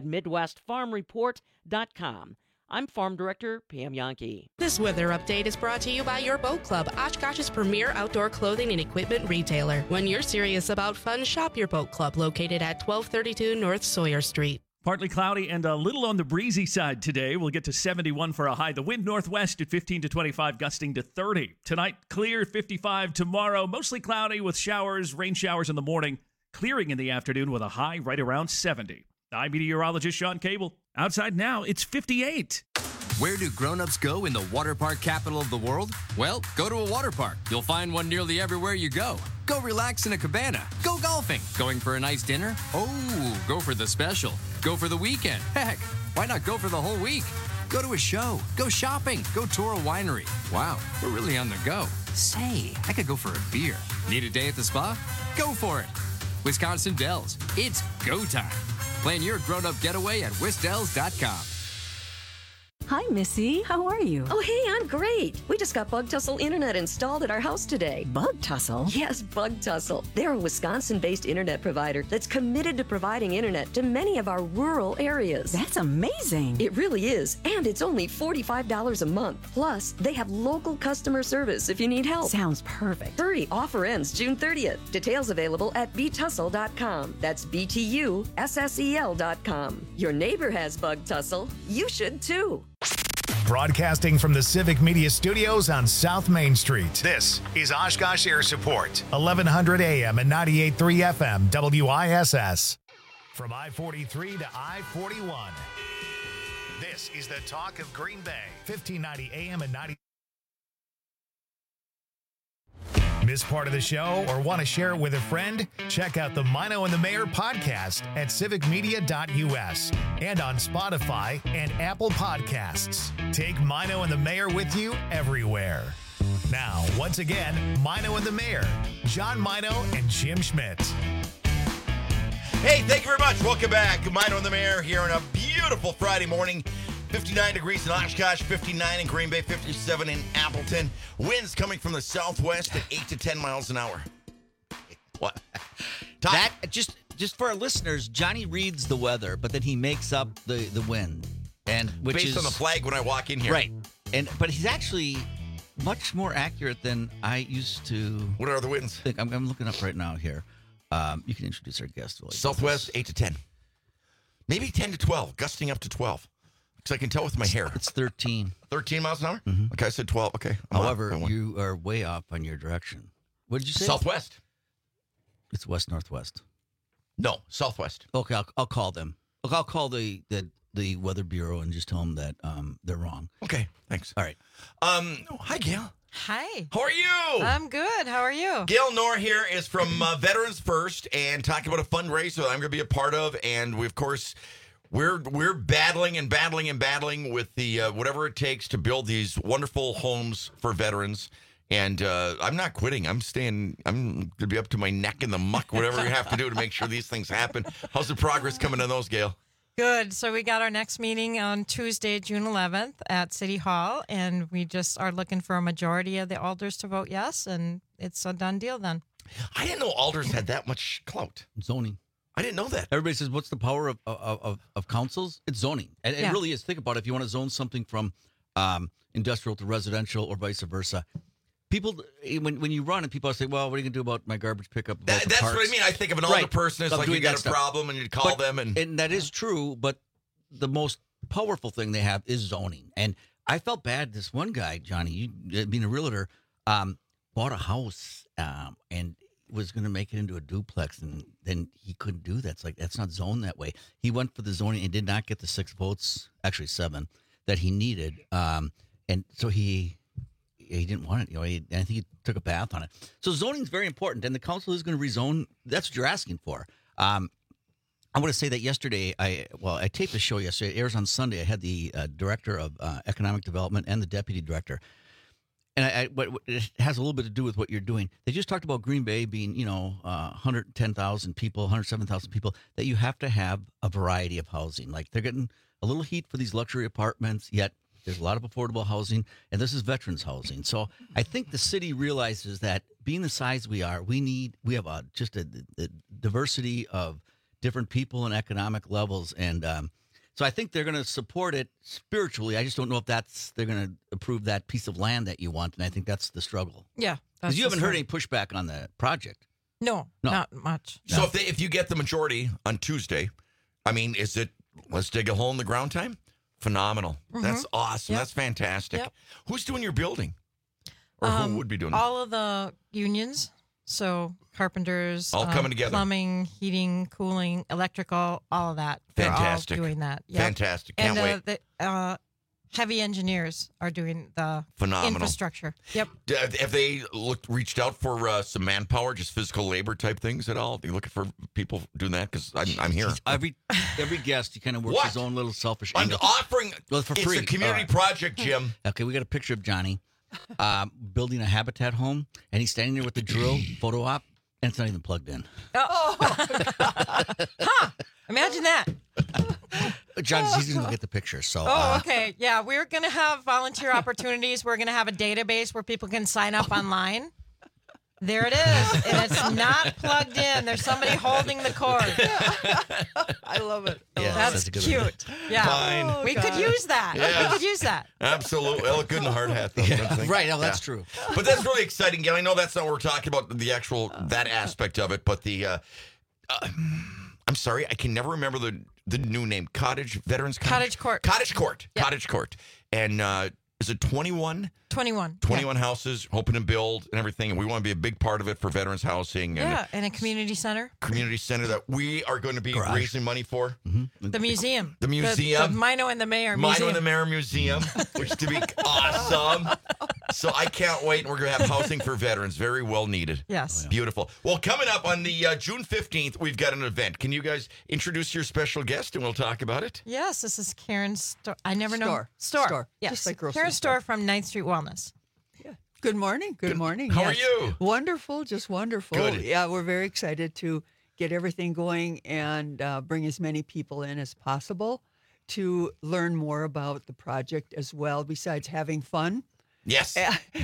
MidwestFarmReport.com. I'm Farm Director Pam Yankee. This weather update is brought to you by your Boat Club, Oshkosh's premier outdoor clothing and equipment retailer. When you're serious about fun, shop your Boat Club, located at 1232 North Sawyer Street. Partly cloudy and a little on the breezy side today. We'll get to 71 for a high. The wind northwest at 15 to 25, gusting to 30. Tonight, clear, 55. Tomorrow, mostly cloudy with showers, rain showers in the morning, clearing in the afternoon with a high right around 70. I'm meteorologist Sean Cable. Outside now, it's 58. Where do grown-ups go in the water park capital of the world? Well, go to a water park. You'll find one nearly everywhere you go. Go relax in a cabana. Go golfing. Going for a nice dinner? Oh, go for the special. Go for the weekend. Heck, why not go for the whole week? Go to a show. Go shopping. Go tour a winery. Wow, we're really on the go. Say, I could go for a beer. Need a day at the spa? Go for it. Wisconsin Dells. It's go time. Plan your grown-up getaway at wisdells.com. Hi, Missy. How are you? Oh, hey, I'm great. We just got Bug Tussle Internet installed at our house today. Bug Tussle? Yes, Bug Tussle. They're a Wisconsin-based internet provider that's committed to providing internet to many of our rural areas. That's amazing. It really is. And it's only $45 a month. Plus, they have local customer service if you need help. Sounds perfect. Hurry, offer ends June 30th. Details available at btussle.com. That's BTUSSEL.com. Your neighbor has Bug Tussle. You should too. Broadcasting from the Civic Media Studios on South Main Street, this is Oshkosh Air Support, 1100 AM and 98.3 FM, WISS. From I-43 to I-41, this is the talk of Green Bay, 1590 AM and 90. this part of the show or want to share it with a friend? Check out the Mino and the Mayor podcast at civicmedia.us and on Spotify and Apple Podcasts. Take Mino and the Mayor with you everywhere. Now, once again, Mino and the Mayor, John Mino and Jim Schmidt. Hey, thank you very much. Welcome back. Mino and the Mayor here on a beautiful Friday morning. 59 degrees in Oshkosh, 59 in Green Bay, 57 in Appleton. Winds coming from the southwest at 8 to 10 miles an hour. What? That just for our listeners, Johnny reads the weather, but then he makes up the wind, and which based is on the flag when I walk in here, right? But he's actually much more accurate than I used to. What are the winds? I'm looking up right now here. You can introduce our guest. Southwest 8 to 10, maybe 10 to 12, gusting up to 12. Because I can tell with my hair. It's 13. 13 miles an hour? Mm-hmm. Okay, I said 12. Okay. However, you are way off on your direction. What did you say? Southwest. It's west-northwest. No, southwest. Okay, I'll call them. I'll call the Weather Bureau and just tell them that they're wrong. Okay, thanks. All right. Hi, Gail. Hi. How are you? I'm good. How are you? Gail Knorr here is from Veterans First and talking about a fundraiser that I'm going to be a part of. And we, of course... We're battling and battling and battling with the whatever it takes to build these wonderful homes for veterans. And I'm not quitting. I'm going to be up to my neck in the muck, whatever you have to do to make sure these things happen. How's the progress coming on those, Gail? Good. So we got our next meeting on Tuesday, June 11th at City Hall, and we just are looking for a majority of the alders to vote yes, and it's a done deal then. I didn't know alders had that much clout. Zoning. I didn't know that. Everybody says, what's the power of councils? It's zoning. And it really is. Think about it. If you want to zone something from industrial to residential or vice versa, people, when you run and people say, well, what are you going to do about my garbage pickup? That's what I mean. I think of an older person as like you got a problem and you call them. And that is true, but the most powerful thing they have is zoning. And I felt bad. This one guy, Johnny, you being a realtor, bought a house and was going to make it into a duplex, and then he couldn't do that. It's like, that's not zoned that way. He went for the zoning and did not get the 6 votes, actually 7, that he needed. And so he didn't want it. I think he took a bath on it. So zoning is very important, and the council is going to rezone. That's what you're asking for. I want to say that yesterday, I taped the show yesterday. It airs on Sunday. I had the director of economic development and the deputy director. And but it has a little bit to do with what you're doing. They just talked about Green Bay being, 110,000 people, 107,000 people, that you have to have a variety of housing. Like, they're getting a little heat for these luxury apartments, yet there's a lot of affordable housing, and this is veterans housing. So I think the city realizes that being the size we are, we have just a diversity of different people and economic levels, and so I think they're going to support it spiritually. I just don't know if they're going to approve that piece of land that you want, and I think that's the struggle. Yeah. Because you haven't heard any pushback on the project. No, not much. So if you get the majority on Tuesday, I mean, is it let's dig a hole in the ground time? Phenomenal. Mm-hmm. That's awesome. Yep. That's fantastic. Yep. Who's doing your building? Or who would be doing it? All of the unions. So carpenters, all coming together. Plumbing, heating, cooling, electrical, all of that. Fantastic. They're all doing that. Yep. Fantastic. Can't wait. The heavy engineers are doing the phenomenal infrastructure. Yep. Have they reached out for some manpower, just physical labor type things at all? Are you looking for people doing that? Because I'm here. Every guest, he kind of works his own little selfish angle. I'm offering for free. It's a community project, Jim. Okay, we got a picture of Johnny building a habitat home, and he's standing there with the drill photo op, and it's not even plugged in. Huh. Imagine that. He's going to get the picture. So. Okay. Yeah, we're going to have volunteer opportunities. We're going to have a database where people can sign up online. There it is, and it's not plugged in. There's somebody holding the cord. I love it. Yeah, that's cute. Yeah, fine. We could use that. Yes. We could use that. Absolutely. I look good in a hard hat, though. Right. No, that's true. But that's really exciting, Gail. I know that's not what we're talking about, the actual that aspect of it, but the. I'm sorry, I can never remember the new name. Veterans Cottage Court. Cottage Court. Yep. Cottage Court. And is it 21? 21. 21 houses, hoping to build and everything. And we want to be a big part of it for veterans housing. And and a community center. Community center that we are going to be raising money for. Mm-hmm. The museum. The museum. The Mino and the Mayor Museum. Mino and the Mayor Museum, which is to be awesome. So I can't wait. And we're going to have housing for veterans. Very well needed. Yes. Beautiful. Well, coming up on the June 15th, we've got an event. Can you guys introduce your special guest and we'll talk about it? Yes, this is Karen's store. I never know. Store. Yes. Just like grocery Karen's store from 9th Street Wellness. Good morning. Good morning. How are Yes. you? Wonderful. Just wonderful. Good. Yeah, we're very excited to get everything going and bring as many people in as possible to learn more about the project as well, besides having fun. Yes.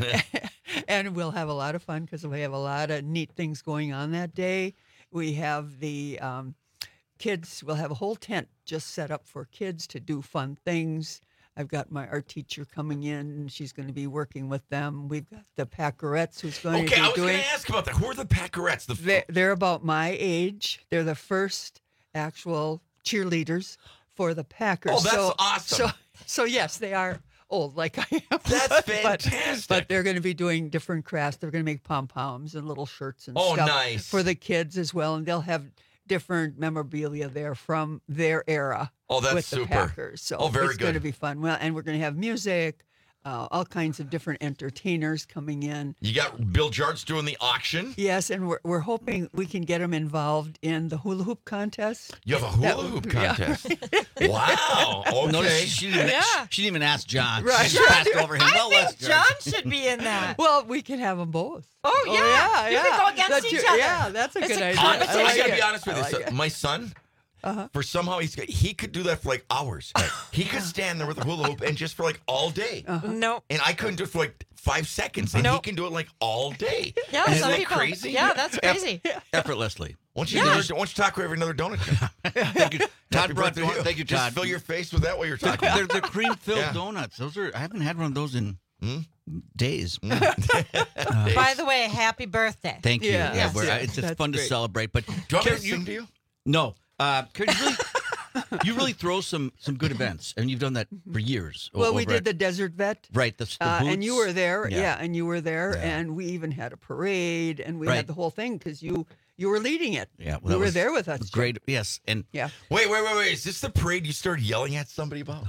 And we'll have a lot of fun because we have a lot of neat things going on that day. We have the kids, we'll have a whole tent just set up for kids to do fun things. I've got my art teacher coming in, and she's going to be working with them. We've got the Packerettes who's going to be I was doing. going to ask about that. Who are the Packerettes? They're about my age. They're the first actual cheerleaders for the Packers. Oh, that's awesome. So yes, they are old like I am. That's fantastic. But they're going to be doing different crafts. They're going to make pom-poms and little shirts and Oh, stuff nice. for the kids as well. And they'll have different memorabilia there from their era. Oh, that's with the super. Packers. So very it's going to good. be fun. Well, and we're going to have music, all kinds of different entertainers coming in. You got Bill Jarts doing the auction. Yes, and we're hoping we can get them involved in the hula hoop contest. You have a hula hoop contest. Wow. Okay. Notice she didn't even ask John. Right. She just passed over him. Well, I let's think John should be in that. Well, we can have them both. Oh, yeah. You can go against That's each other. Yeah, that's a It's good a idea. competition. I like got to it. be honest with I you. like So it. my son, for somehow he could do that for like hours. He could stand there with a hula hoop and just for like all day. No. And I couldn't do it for like 5 seconds. And he can do it like all day. Yeah, Isn't some that people. crazy? Yeah, that's crazy. Effortlessly. Why don't you talk over another donut? Thank you. Todd Happy brought birthday to you. Thank you, Just Todd. fill your face with that while you're talking. They're cream-filled Yeah. donuts. I haven't had one of those in days. By the way, happy birthday. Thank you. Yeah. Yeah, Yes. it's That's fun to great. celebrate. But Do you want me to Karen, sing to you? No. Karen, you really throw some good events, and you've done that for years. Well, we over did at- the Desert Vet. Right, the and you boots. were there. Yeah. Yeah, and you were there. Yeah. And we even had a parade, and we Right. had the whole thing because you were leading it. Yeah, well, you that were was there with us. Jim. Great. Yes, and Yeah. Wait. Is this the parade you started yelling at somebody about?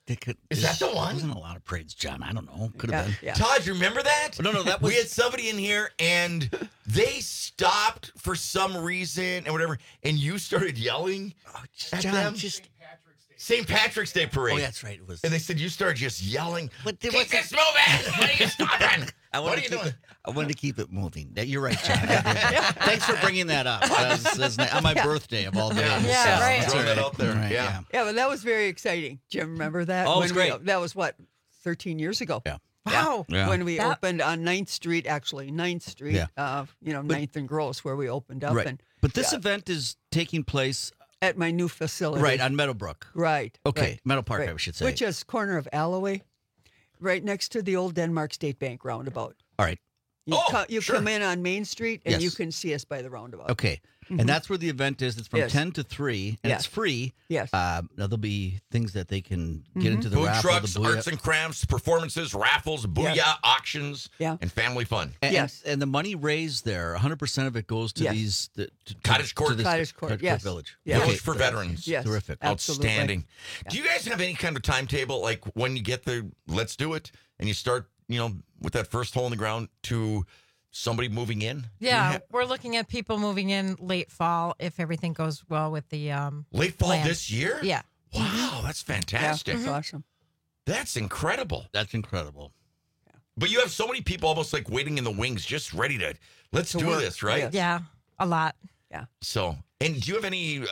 Is that the one? Wasn't a lot of parades, John. I don't know. Could have Yeah, been. yeah. Todd, you remember that? No, that was. We had somebody in here and they stopped for some reason and whatever, and you started yelling at John, them. just. St. Patrick's Day parade. Oh, that's right. It was. And they said you started just yelling. But Keep this moving! What are you stopping? What are you doing? I wanted to keep it moving. You're right, John. Thanks for bringing that up. That's on my birthday of all days. Yeah, right. That's Throwing all that out there. Right, Yeah. Yeah, but that was very exciting. Jim, remember that? Oh, it was When we- great. That was what, 13 years ago? Yeah. Wow. Yeah. When we That- opened on 9th Street, actually, 9th Street, Yeah. 9th and Gross, where we opened up. Right. And But this event is taking place at my new facility. right on Meadowbrook. Right. Okay, right, Meadow Park, right. I should say. Which is corner of Alloway, right next to the old Denmark State Bank roundabout. All right. You come in on Main Street, and Yes. you can see us by the roundabout. Okay. And that's where the event is. It's from Yes. 10 to 3, and Yes. it's free. Yes. Now, there'll be things that they can get into the Food raffle. trucks, the booyah. arts and crafts, performances, raffles, booyah, auctions, and family fun. And the money raised there, 100% of it goes to Yes. these Cottage Court. Cottage Court, yes. Village. Yes. Village for veterans. Yes. Terrific. Absolutely. Outstanding. Do you guys have any kind of timetable, like when you get the let's do it and you start, with that first hole in the ground to somebody moving in? Yeah, we're looking at people moving in late fall if everything goes well with the Late fall land. this year? Yeah. Wow, that's fantastic. Yeah, that's awesome. That's incredible. That's incredible. But you have so many people almost like waiting in the wings, just ready to let's do work. this, right? Yes. Yeah, a lot. Yeah. So, and do you have any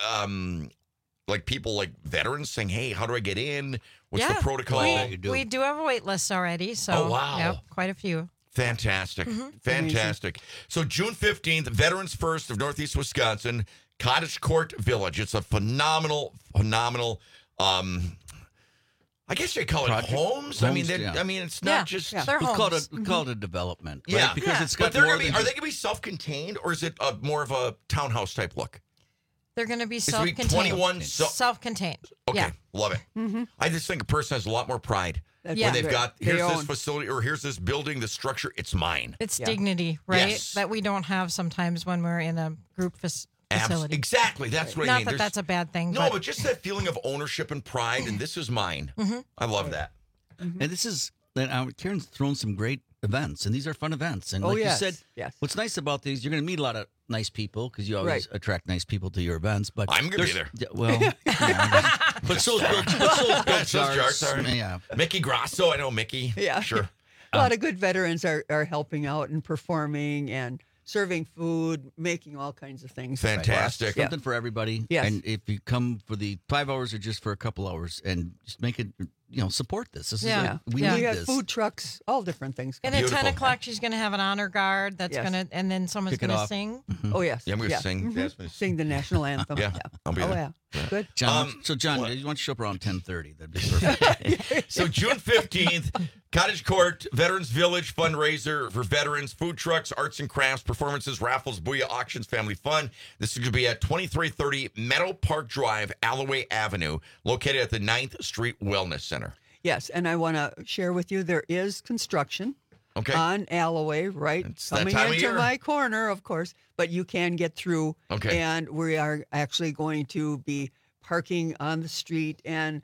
like people like veterans saying, "Hey, how do I get in? What's the protocol?" We do have a wait list already, so Oh, wow. yep, quite a few. Fantastic. Fantastic. So June 15th, Veterans First of Northeast Wisconsin, Cottage Court Village. It's a phenomenal I guess you call it Project? homes. I mean, it's not just they're We call homes. it a development. Right? Yeah. Because it's got but they're more gonna be, than are just- they going to be self-contained or is it more of a townhouse type look? They're going to be It's gonna be self-contained. 21 self-contained. Okay, Yeah. love it. Mm-hmm. I just think a person has a lot more pride That's Yeah. when they've right. got They here's this own. facility or here's this building, this structure. It's mine. It's Yeah. dignity, right? Yes. That we don't have sometimes when we're in a group facility. Exactly. That's what I Not mean. that that's a bad thing. No, but just that feeling of ownership and pride, and this is mine. Mhm. I love that. And this is, and Karen's thrown some great events, and these are fun events. And Oh, like yes, you said, yes. what's nice about these, you're going to meet a lot of nice people because you always attract nice people to your events. But I'm going to be there. Yeah, well, yeah, but so's Bill Jarts. Yeah. Mickey Grasso. I know Mickey. Yeah. Sure. A lot of good veterans are helping out and performing and serving food, making all kinds of things. Fantastic. Something for everybody. Yes. And if you come for the 5 hours or just for a couple hours, and just make it, support this. This is we need We have this. food trucks, all different things. And at 10 o'clock, she's going to have an honor guard that's Yes. going to, and then someone's Kick it going to off. sing. Oh, yes. Yeah, I'm going to sing. Mhm. Jasmine. Sing the national anthem. Yeah, I'll be Oh, there. yeah. Good. John, John, you want to show up around 10:30? That'd be perfect. So June 15th, Cottage Court, Veterans Village fundraiser for veterans, food trucks, arts and crafts, performances, raffles, booyah auctions, family fun. This is going to be at 2330 Meadow Park Drive, Alloway Avenue, located at the 9th Street Wellness Center. Yes, and I want to share with you there is construction Okay. on Alloway, right? It's that Coming time of into year. my corner, of course, but you can get through. Okay. And we are actually going to be parking on the street and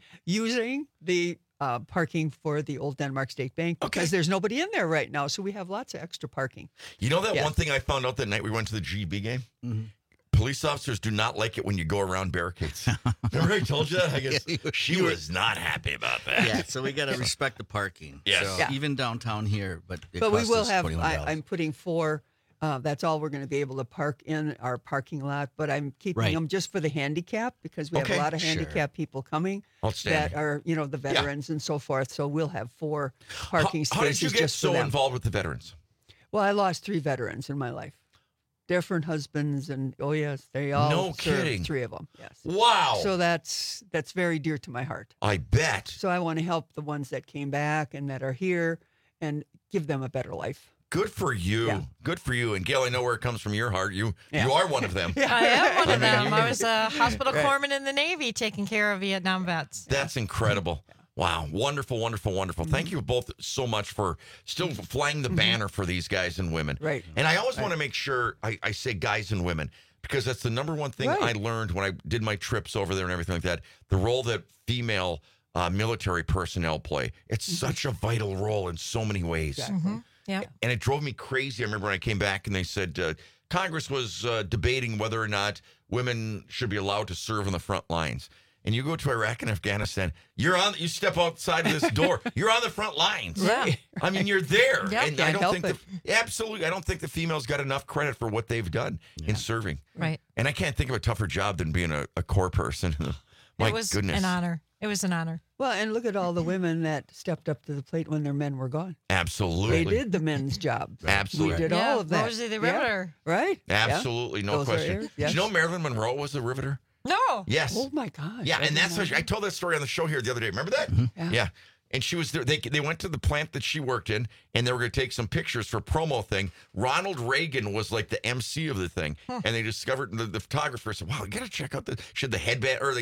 using the parking for the Old Denmark State Bank because there's nobody in there right now. So we have lots of extra parking. You know that Yes. one thing I found out that night we went to the GB game? Mm-hmm. Police officers do not like it when you go around barricades. Remember I told you that? I guess she was not happy about that. Yeah, so we got to respect the parking. Yes. So Yeah. even downtown here, but it But we costs will us have, $21. I'm putting 4. That's all we're going to be able to park in our parking lot, but I'm keeping Right. them just for the handicap because we Okay. have a lot of Sure. handicapped people coming Outstanding. that are, the veterans and so forth. So we'll have 4 parking How did spaces you get just for so them. involved with the veterans? Well, I lost 3 veterans in my life. Different husbands, and oh yes, they all No served, kidding. 3 of them. Yes. Wow. So that's very dear to my heart. I bet. So I want to help the ones that came back and that are here and give them a better life. Good for you. Yeah. Good for you. And Gail, I know where it comes from your heart. You Yeah. are one of them. I am one of them. you- I was a hospital Right. corpsman in the Navy taking care of Vietnam vets. That's incredible. Wow. Wonderful, wonderful, wonderful. Thank Mm-hmm. you both so much for still flying the banner for these guys and women. Right. And I always want to make sure I say guys and women because that's the number one thing Right. I learned when I did my trips over there and everything like that. The role that female military personnel play. It's such a vital role in so many ways. Exactly. Yeah. And it drove me crazy. I remember when I came back and they said Congress was debating whether or not women should be allowed to serve on the front lines. And you go to Iraq and Afghanistan, you step outside of this door, you're on the front lines. Right. I mean, you're there. Yeah, and I can't don't help think absolutely, I don't think the females got enough credit for what they've done in serving. Right. And I can't think of a tougher job than being a corps person. My it was goodness. an honor. It was an honor. Well, and look at all the women that stepped up to the plate when their men were gone. Absolutely. They did the men's job. Absolutely. We did Yeah, all of that. Rosie the Yeah. Riveter. Right? Yeah. Absolutely. No Those are question. heirs, yes. Did you know Marilyn Monroe was a riveter? No. Yes. Oh my gosh. Yeah, I and did that's not what I told that story on the show here the other day. Remember that? Yeah. And she was there. They went to the plant that she worked in, and they were going to take some pictures for promo thing. Ronald Reagan was like the MC of the thing, and they discovered the photographer said, "Wow, you got to check out she had the headband or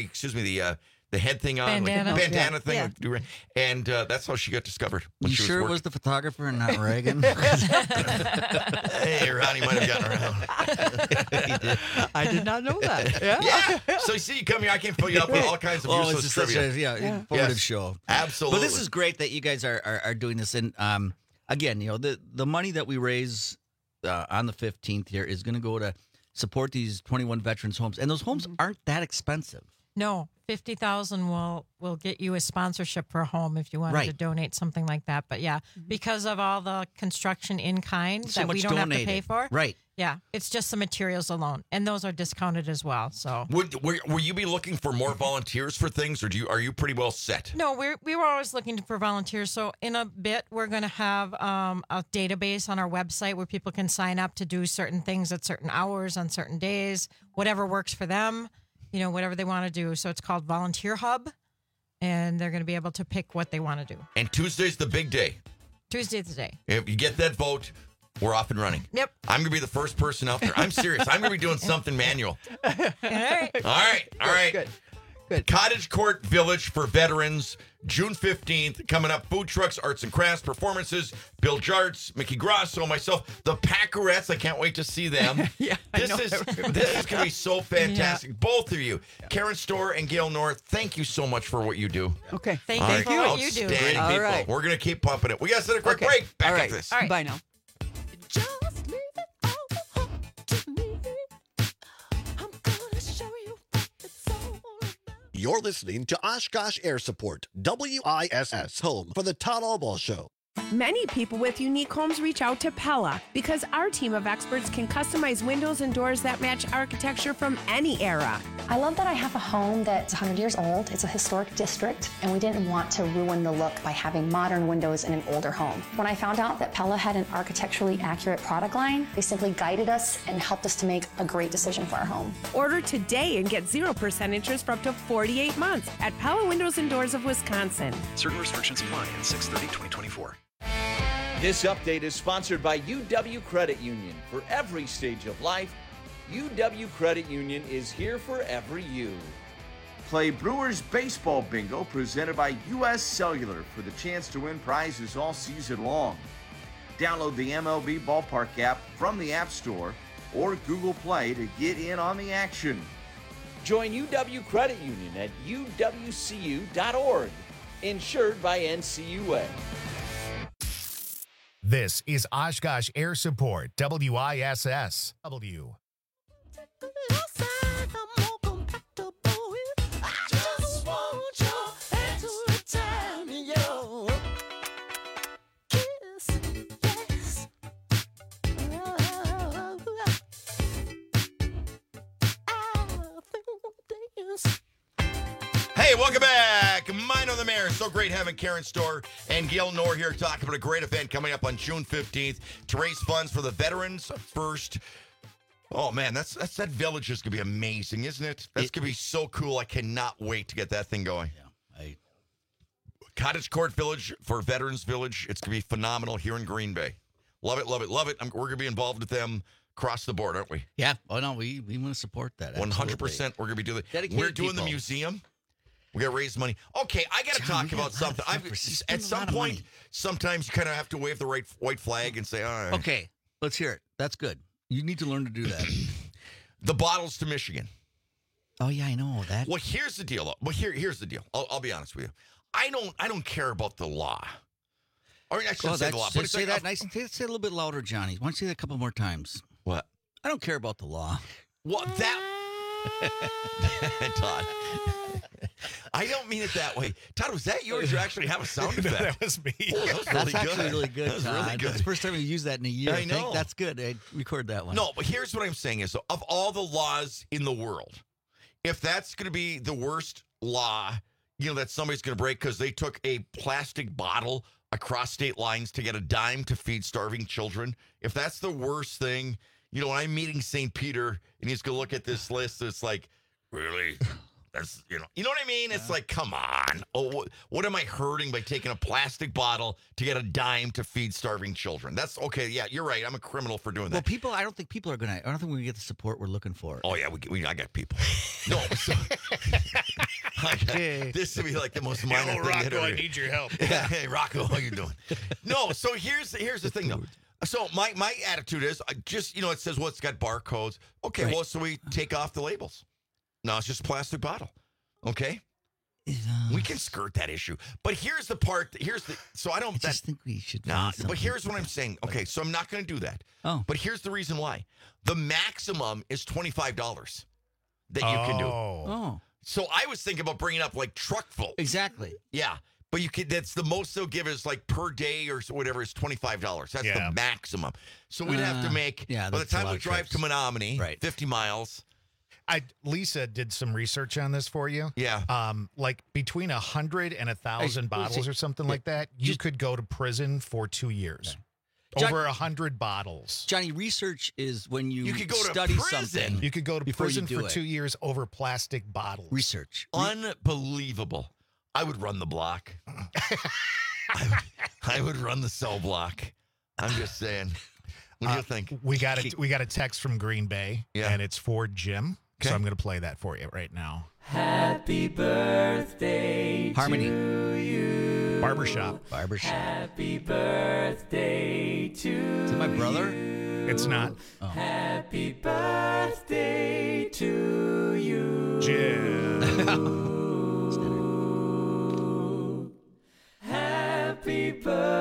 the head thing on, Bandana. like bandana Yeah. thing, Yeah. like, and that's how she got discovered. When You she sure it was was the photographer and not Reagan? Hey, Ronnie might have gotten around. I did not know that. Yeah. Yeah. So you see, you come here, I can fill you up with all kinds of Well, useless it's just such trivia. a informative Yes. show. Absolutely. But this is great that you guys are doing this. And again, the money that we raise on the 15th here is going to go to support these 21 veterans' homes. And those homes aren't that expensive. No, 50,000 will get you a sponsorship for a home if you wanted to Right. donate something like that. But yeah, because of all the construction in kind So that we much don't have to donated. pay for. Right. Yeah, it's just the materials alone, and those are discounted as well. So Will you be looking for more volunteers for things, or are you pretty well set? no, we were always looking for volunteers. So in a bit, we're going to have a database on our website where people can sign up to do certain things at certain hours on certain days, whatever works for them. Whatever they want to do. So it's called Volunteer Hub, and they're going to be able to pick what they want to do. And Tuesday's the big day. Tuesday's the day. If you get that vote, we're off and running. Yep. I'm going to be the first person out there. I'm serious. I'm going to be doing something manual. All right. All right. Good. Cottage Court Village for veterans, June 15th. Coming up, food trucks, arts and crafts, performances, Bill Jarts, Mickey Grasso, myself, the Packerettes. I can't wait to see them. This is going to be so fantastic. Both of you, Karen Storr and Gail North, thank you so much for what you do. Okay. Thank you for what you do. Outstanding All people. right. We're going to keep pumping it. We got to set a quick break. Back at this. All right. Bye now. You're listening to Oshkosh Air Support, WISS, home for the Todd Albaugh Show. Many people with unique homes reach out to Pella because our team of experts can customize windows and doors that match architecture from any era. I love that I have a home that's 100 years old. It's a historic district, and we didn't want to ruin the look by having modern windows in an older home. When I found out that Pella had an architecturally accurate product line, they simply guided us and helped us to make a great decision for our home. Order today and get 0% interest for up to 48 months at Pella Windows and Doors of Wisconsin. Certain restrictions apply in 6/30/2024. This update is sponsored by UW Credit Union. For every stage of life, UW Credit Union is here for every you. Play Brewers Baseball Bingo presented by U.S. Cellular for the chance to win prizes all season long. Download the MLB Ballpark app from the App Store or Google Play to get in on the action. Join UW Credit Union at uwcu.org. Insured by NCUA. This is Oshkosh Air Support, WISS. W. Hey, welcome back. Mine on the Mayor. So great having Karen Storr and Gail Norr here talking about a great event coming up on June 15th to raise funds for the Veterans First. Oh, man, that village is going to be amazing, isn't it? That's going to be so cool. I cannot wait to get that thing going. Yeah, Cottage Court Village for Veterans Village. It's going to be phenomenal here in Green Bay. Love it, love it, love it. We're going to be involved with them across the board, aren't we? Yeah. Oh, no, we want to support that. 100% we're going to be doing it. We're doing the museum. We got to raise money. Okay, I got to talk about something. At some point, sometimes you kind of have to wave the white flag and say, all right. Okay, let's hear it. That's good. You need to learn to do that. The bottles to Michigan. Oh, yeah, I know that. Well, here's the deal. Well, here's the deal. I'll be honest with you. I don't care about the law. I mean, I shouldn't say the law. But say that nice. Say it a little bit louder, Johnny. Why don't you say that a couple more times? What? I don't care about the law. Well, Todd. I don't mean it that way. Todd, was that yours? You actually have a sound effect. That was me. Oh, that was That's actually really good. That was really good. That's the first time we used that in a year. I know. That's good. I record that one. No, but here's what I'm saying is, of all the laws in the world, if that's going to be the worst law, that somebody's going to break because they took a plastic bottle across state lines to get a dime to feed starving children, if that's the worst thing, when I'm meeting St. Peter and he's going to look at this list, it's like, really? That's, you know what I mean? It's like, come on. Oh, what am I hurting by taking a plastic bottle to get a dime to feed starving children? That's okay. Yeah, you're right. I'm a criminal for doing that. Well, I don't think people are going to, I don't think we're going to get the support we're looking for. Oh, yeah, I got people. No. So, this would be like the most minor thing. Rocco, I need your help. Yeah. Hey, Rocco, how you doing? No, so here's the thing, though. So my attitude is, just, it says, well, it's got barcodes. Okay, right. Well, so we take off the labels. No, it's just a plastic bottle. Okay? We can skirt that issue. But here's the part. So I just think we should. But here's what I'm saying. Okay, so I'm not going to do that. Oh. But here's the reason why. The maximum is $25 that you can do. Oh. So I was thinking about bringing up like truckfuls. Exactly. Yeah. But that's the most they'll give is like per day or whatever is $25. That's the maximum. So we'd have to make, by the time we drive to Menominee, 50 miles. Lisa did some research on this for you. Yeah. Like between 100 and 1,000 bottles or something like that, you could go to prison for 2 years. Okay. Over 100 bottles. Johnny, research is when you could go study to prison. something. You could go to prison for 2 years over plastic bottles. Research. Unbelievable. I would run the block. I would run the cell block. I'm just saying. What do you think? We got a text from Green Bay, and it's for Jim. So I'm going to play that for you right now. Happy birthday Harmony. to you. Barbershop. Happy birthday to Is it my brother? It's not. Oh. Happy birthday to you. Jim. Happy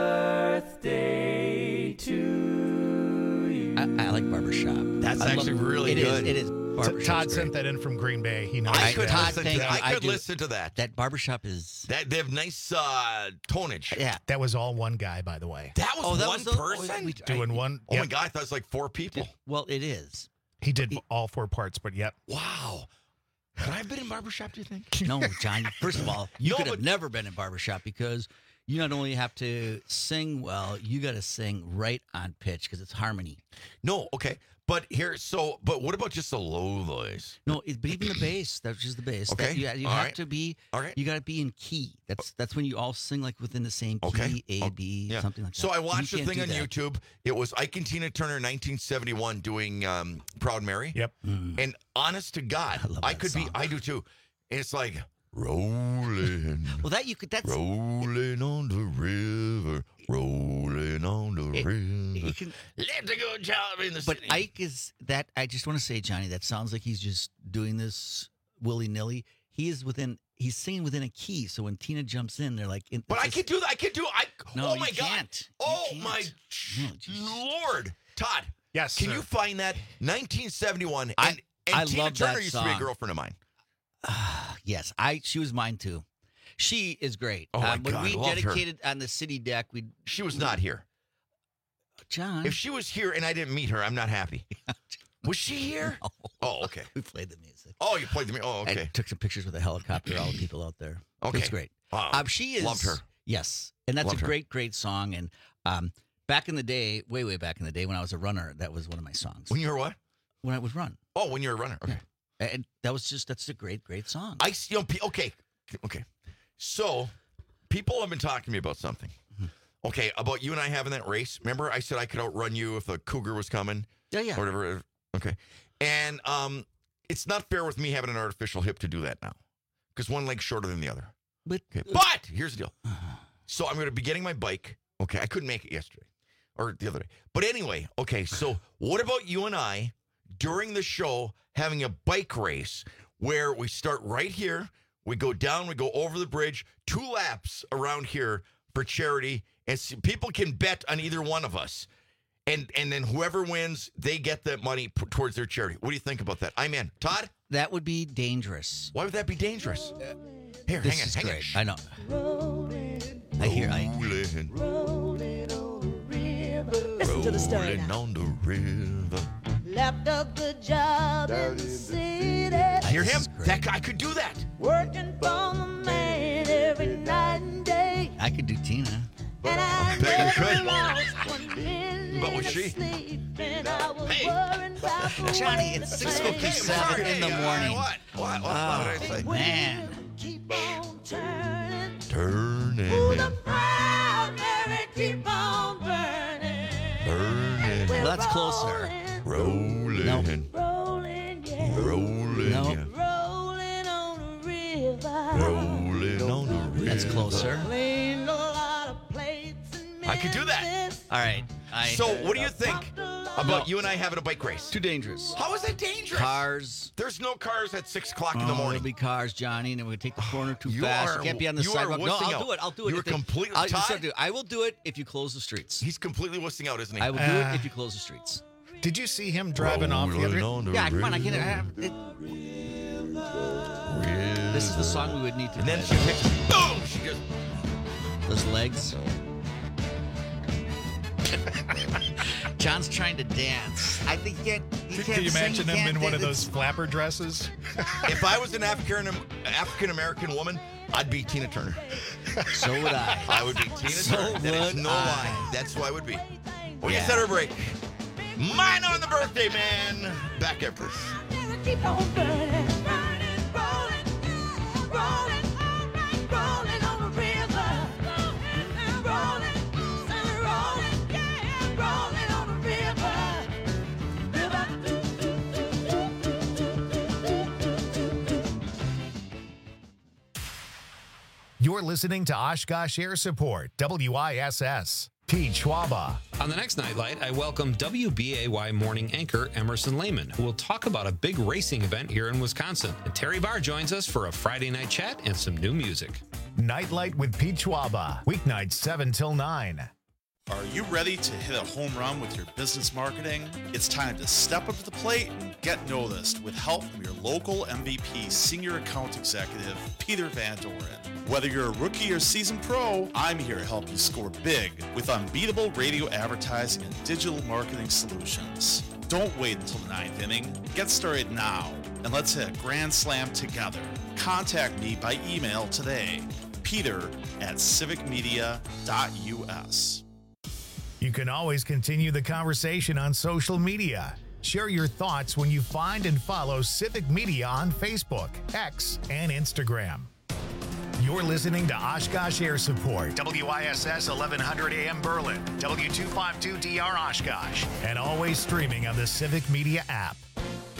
birthday to you. I like Barbershop. That's actually really good. It is. Todd sent that in from Green Bay. He knows. I could that. listen to that. That Barbershop is. They have nice tonage. Yeah. That was all one guy, by the way. That was one person? Doing one. Oh, my God. I thought it was like 4 people. Well, it is. He did all 4 parts, but yep. Wow. Could I have been in Barbershop, do you think? No, John. First of all, you could have never been in Barbershop because you not only have to sing well, you got to sing right on pitch because it's harmony. No, okay. But but what about just a low voice? No, but even the bass, that's just the bass. Okay. You have to be, you got to be in key. That's when you all sing like within the same key, A, B, something like that. So I watched You the can't thing do on that. YouTube. It was Ike and Tina Turner 1971 doing Proud Mary. Yep. And honest to God, I do too. And it's like, rolling. Well, that's rolling on the river, rolling on the river. Let the good job in the But city. Ike is that. I just want to say, Johnny, that sounds like he's just doing this willy nilly. He's singing within a key. So when Tina jumps in, they're like. But I can do that. I can do. No, oh my you God. can't. Oh my Lord, Todd. Yes. Can sir. you find that 1971? And I Tina love Turner that used to be a song. girlfriend of mine. Yes, she was mine too. She is great. Oh my when God, we loved her. dedicated on the city deck, She was not here. John. If she was here and I didn't meet her, I'm not happy. Was she here? No. Oh, okay. We played the music. Oh, you played the music. Oh, okay. I took some pictures with a helicopter. All the people out there. Okay. It's great. She is Loved her. Yes, and that's Loved a her. great, great song. And back in the day, way back in the day, when I was a runner, that was one of my songs. When you were what? When I would run. Oh, when you were a runner. Okay. And that's a great, great song. Okay. So, people have been talking to me about something. Okay, about you and I having that race. Remember, I said I could outrun you if a cougar was coming. Yeah. Or whatever. Okay, and it's not fair with me having an artificial hip to do that now, because one leg's shorter than the other. But here's the deal. So I'm going to be getting my bike. Okay, I couldn't make it yesterday or the other day. But anyway, okay. So what about you and I during the show having a bike race where we start right here, we go down, we go over the bridge, 2 laps around here for charity, and people can bet on either one of us. And then whoever wins, they get that money towards their charity. What do you think about that? I'm in. Todd? That would be dangerous. Why would that be dangerous? Here, This hang is on. great. I know. I hear. Listen to the story Rolling now. on the river. Left a good job in the city. I hear him. That guy could do that. Working for the man every night and day. I could do Tina. And I bet you never could. lost 1 minute But was of she? sleep. And I was worrying about the Johnny, way it's the 6:57 pain in the morning. What did I say? Man. keep on turning. Turning. Ooh, the proud Mary keep on burning. Burning. Well, that's closer. Rolling. Rolling, yeah. Rolling. No. Yeah. Rolling on the river. Rolling on the river. That's closer. Cleaned a lot of plates and I could do that. All right. So, what do you think about you and I having a bike race? Too dangerous. How is that dangerous? Cars. There's no cars at 6 o'clock in the There'll morning. be cars, Johnny, and we're going to take the corner too You fast. are- You can't be on the you are sidewalk. No, wussing I'll out. do it. I'll do it. You are if they- completely- I'll Todd? do it. I will do it if you close the streets. He's completely wussing out, isn't he? I will do it if you close the streets. Did you see him driving off the other? Yeah, come on. I can't. This is the song we would need to And then play. she hits. Boom! She just. Those legs. John's trying to dance. I think you can't Can you sing, imagine him can't in one dance. of those flapper dresses? If I was an African American woman, I'd be Tina Turner. So would I. I would be Tina So Turner. That is would no I. lie. That's who I would be. We Yeah. get set our break. Mine on the birthday, man. Back after this. Keep on burning. Burning, rolling, rolling, rolling on the river. Rolling, rolling, yeah, rolling on the river. You're listening to Oshkosh Air Support, WISS. Pete Schwaba. On the next Nightlight, I welcome WBAY morning anchor Emerson Lehman, who will talk about a big racing event here in Wisconsin. And Terry Barr joins us for a Friday night chat and some new music. Nightlight with Pete Schwaba, weeknights 7 till 9. Are you ready to hit a home run with your business marketing? It's time to step up to the plate and get noticed with help from your local MVP Senior Account Executive, Peter Van Doren. Whether you're a rookie or seasoned pro, I'm here to help you score big with unbeatable radio advertising and digital marketing solutions. Don't wait until the 9th inning. Get started now, and let's hit a grand slam together. Contact me by email today, peter@civicmedia.us. You can always continue the conversation on social media. Share your thoughts when you find and follow Civic Media on Facebook, X, and Instagram. You're listening to Oshkosh Air Support, WISS 1100 AM Berlin, W252DR Oshkosh, and always streaming on the Civic Media app.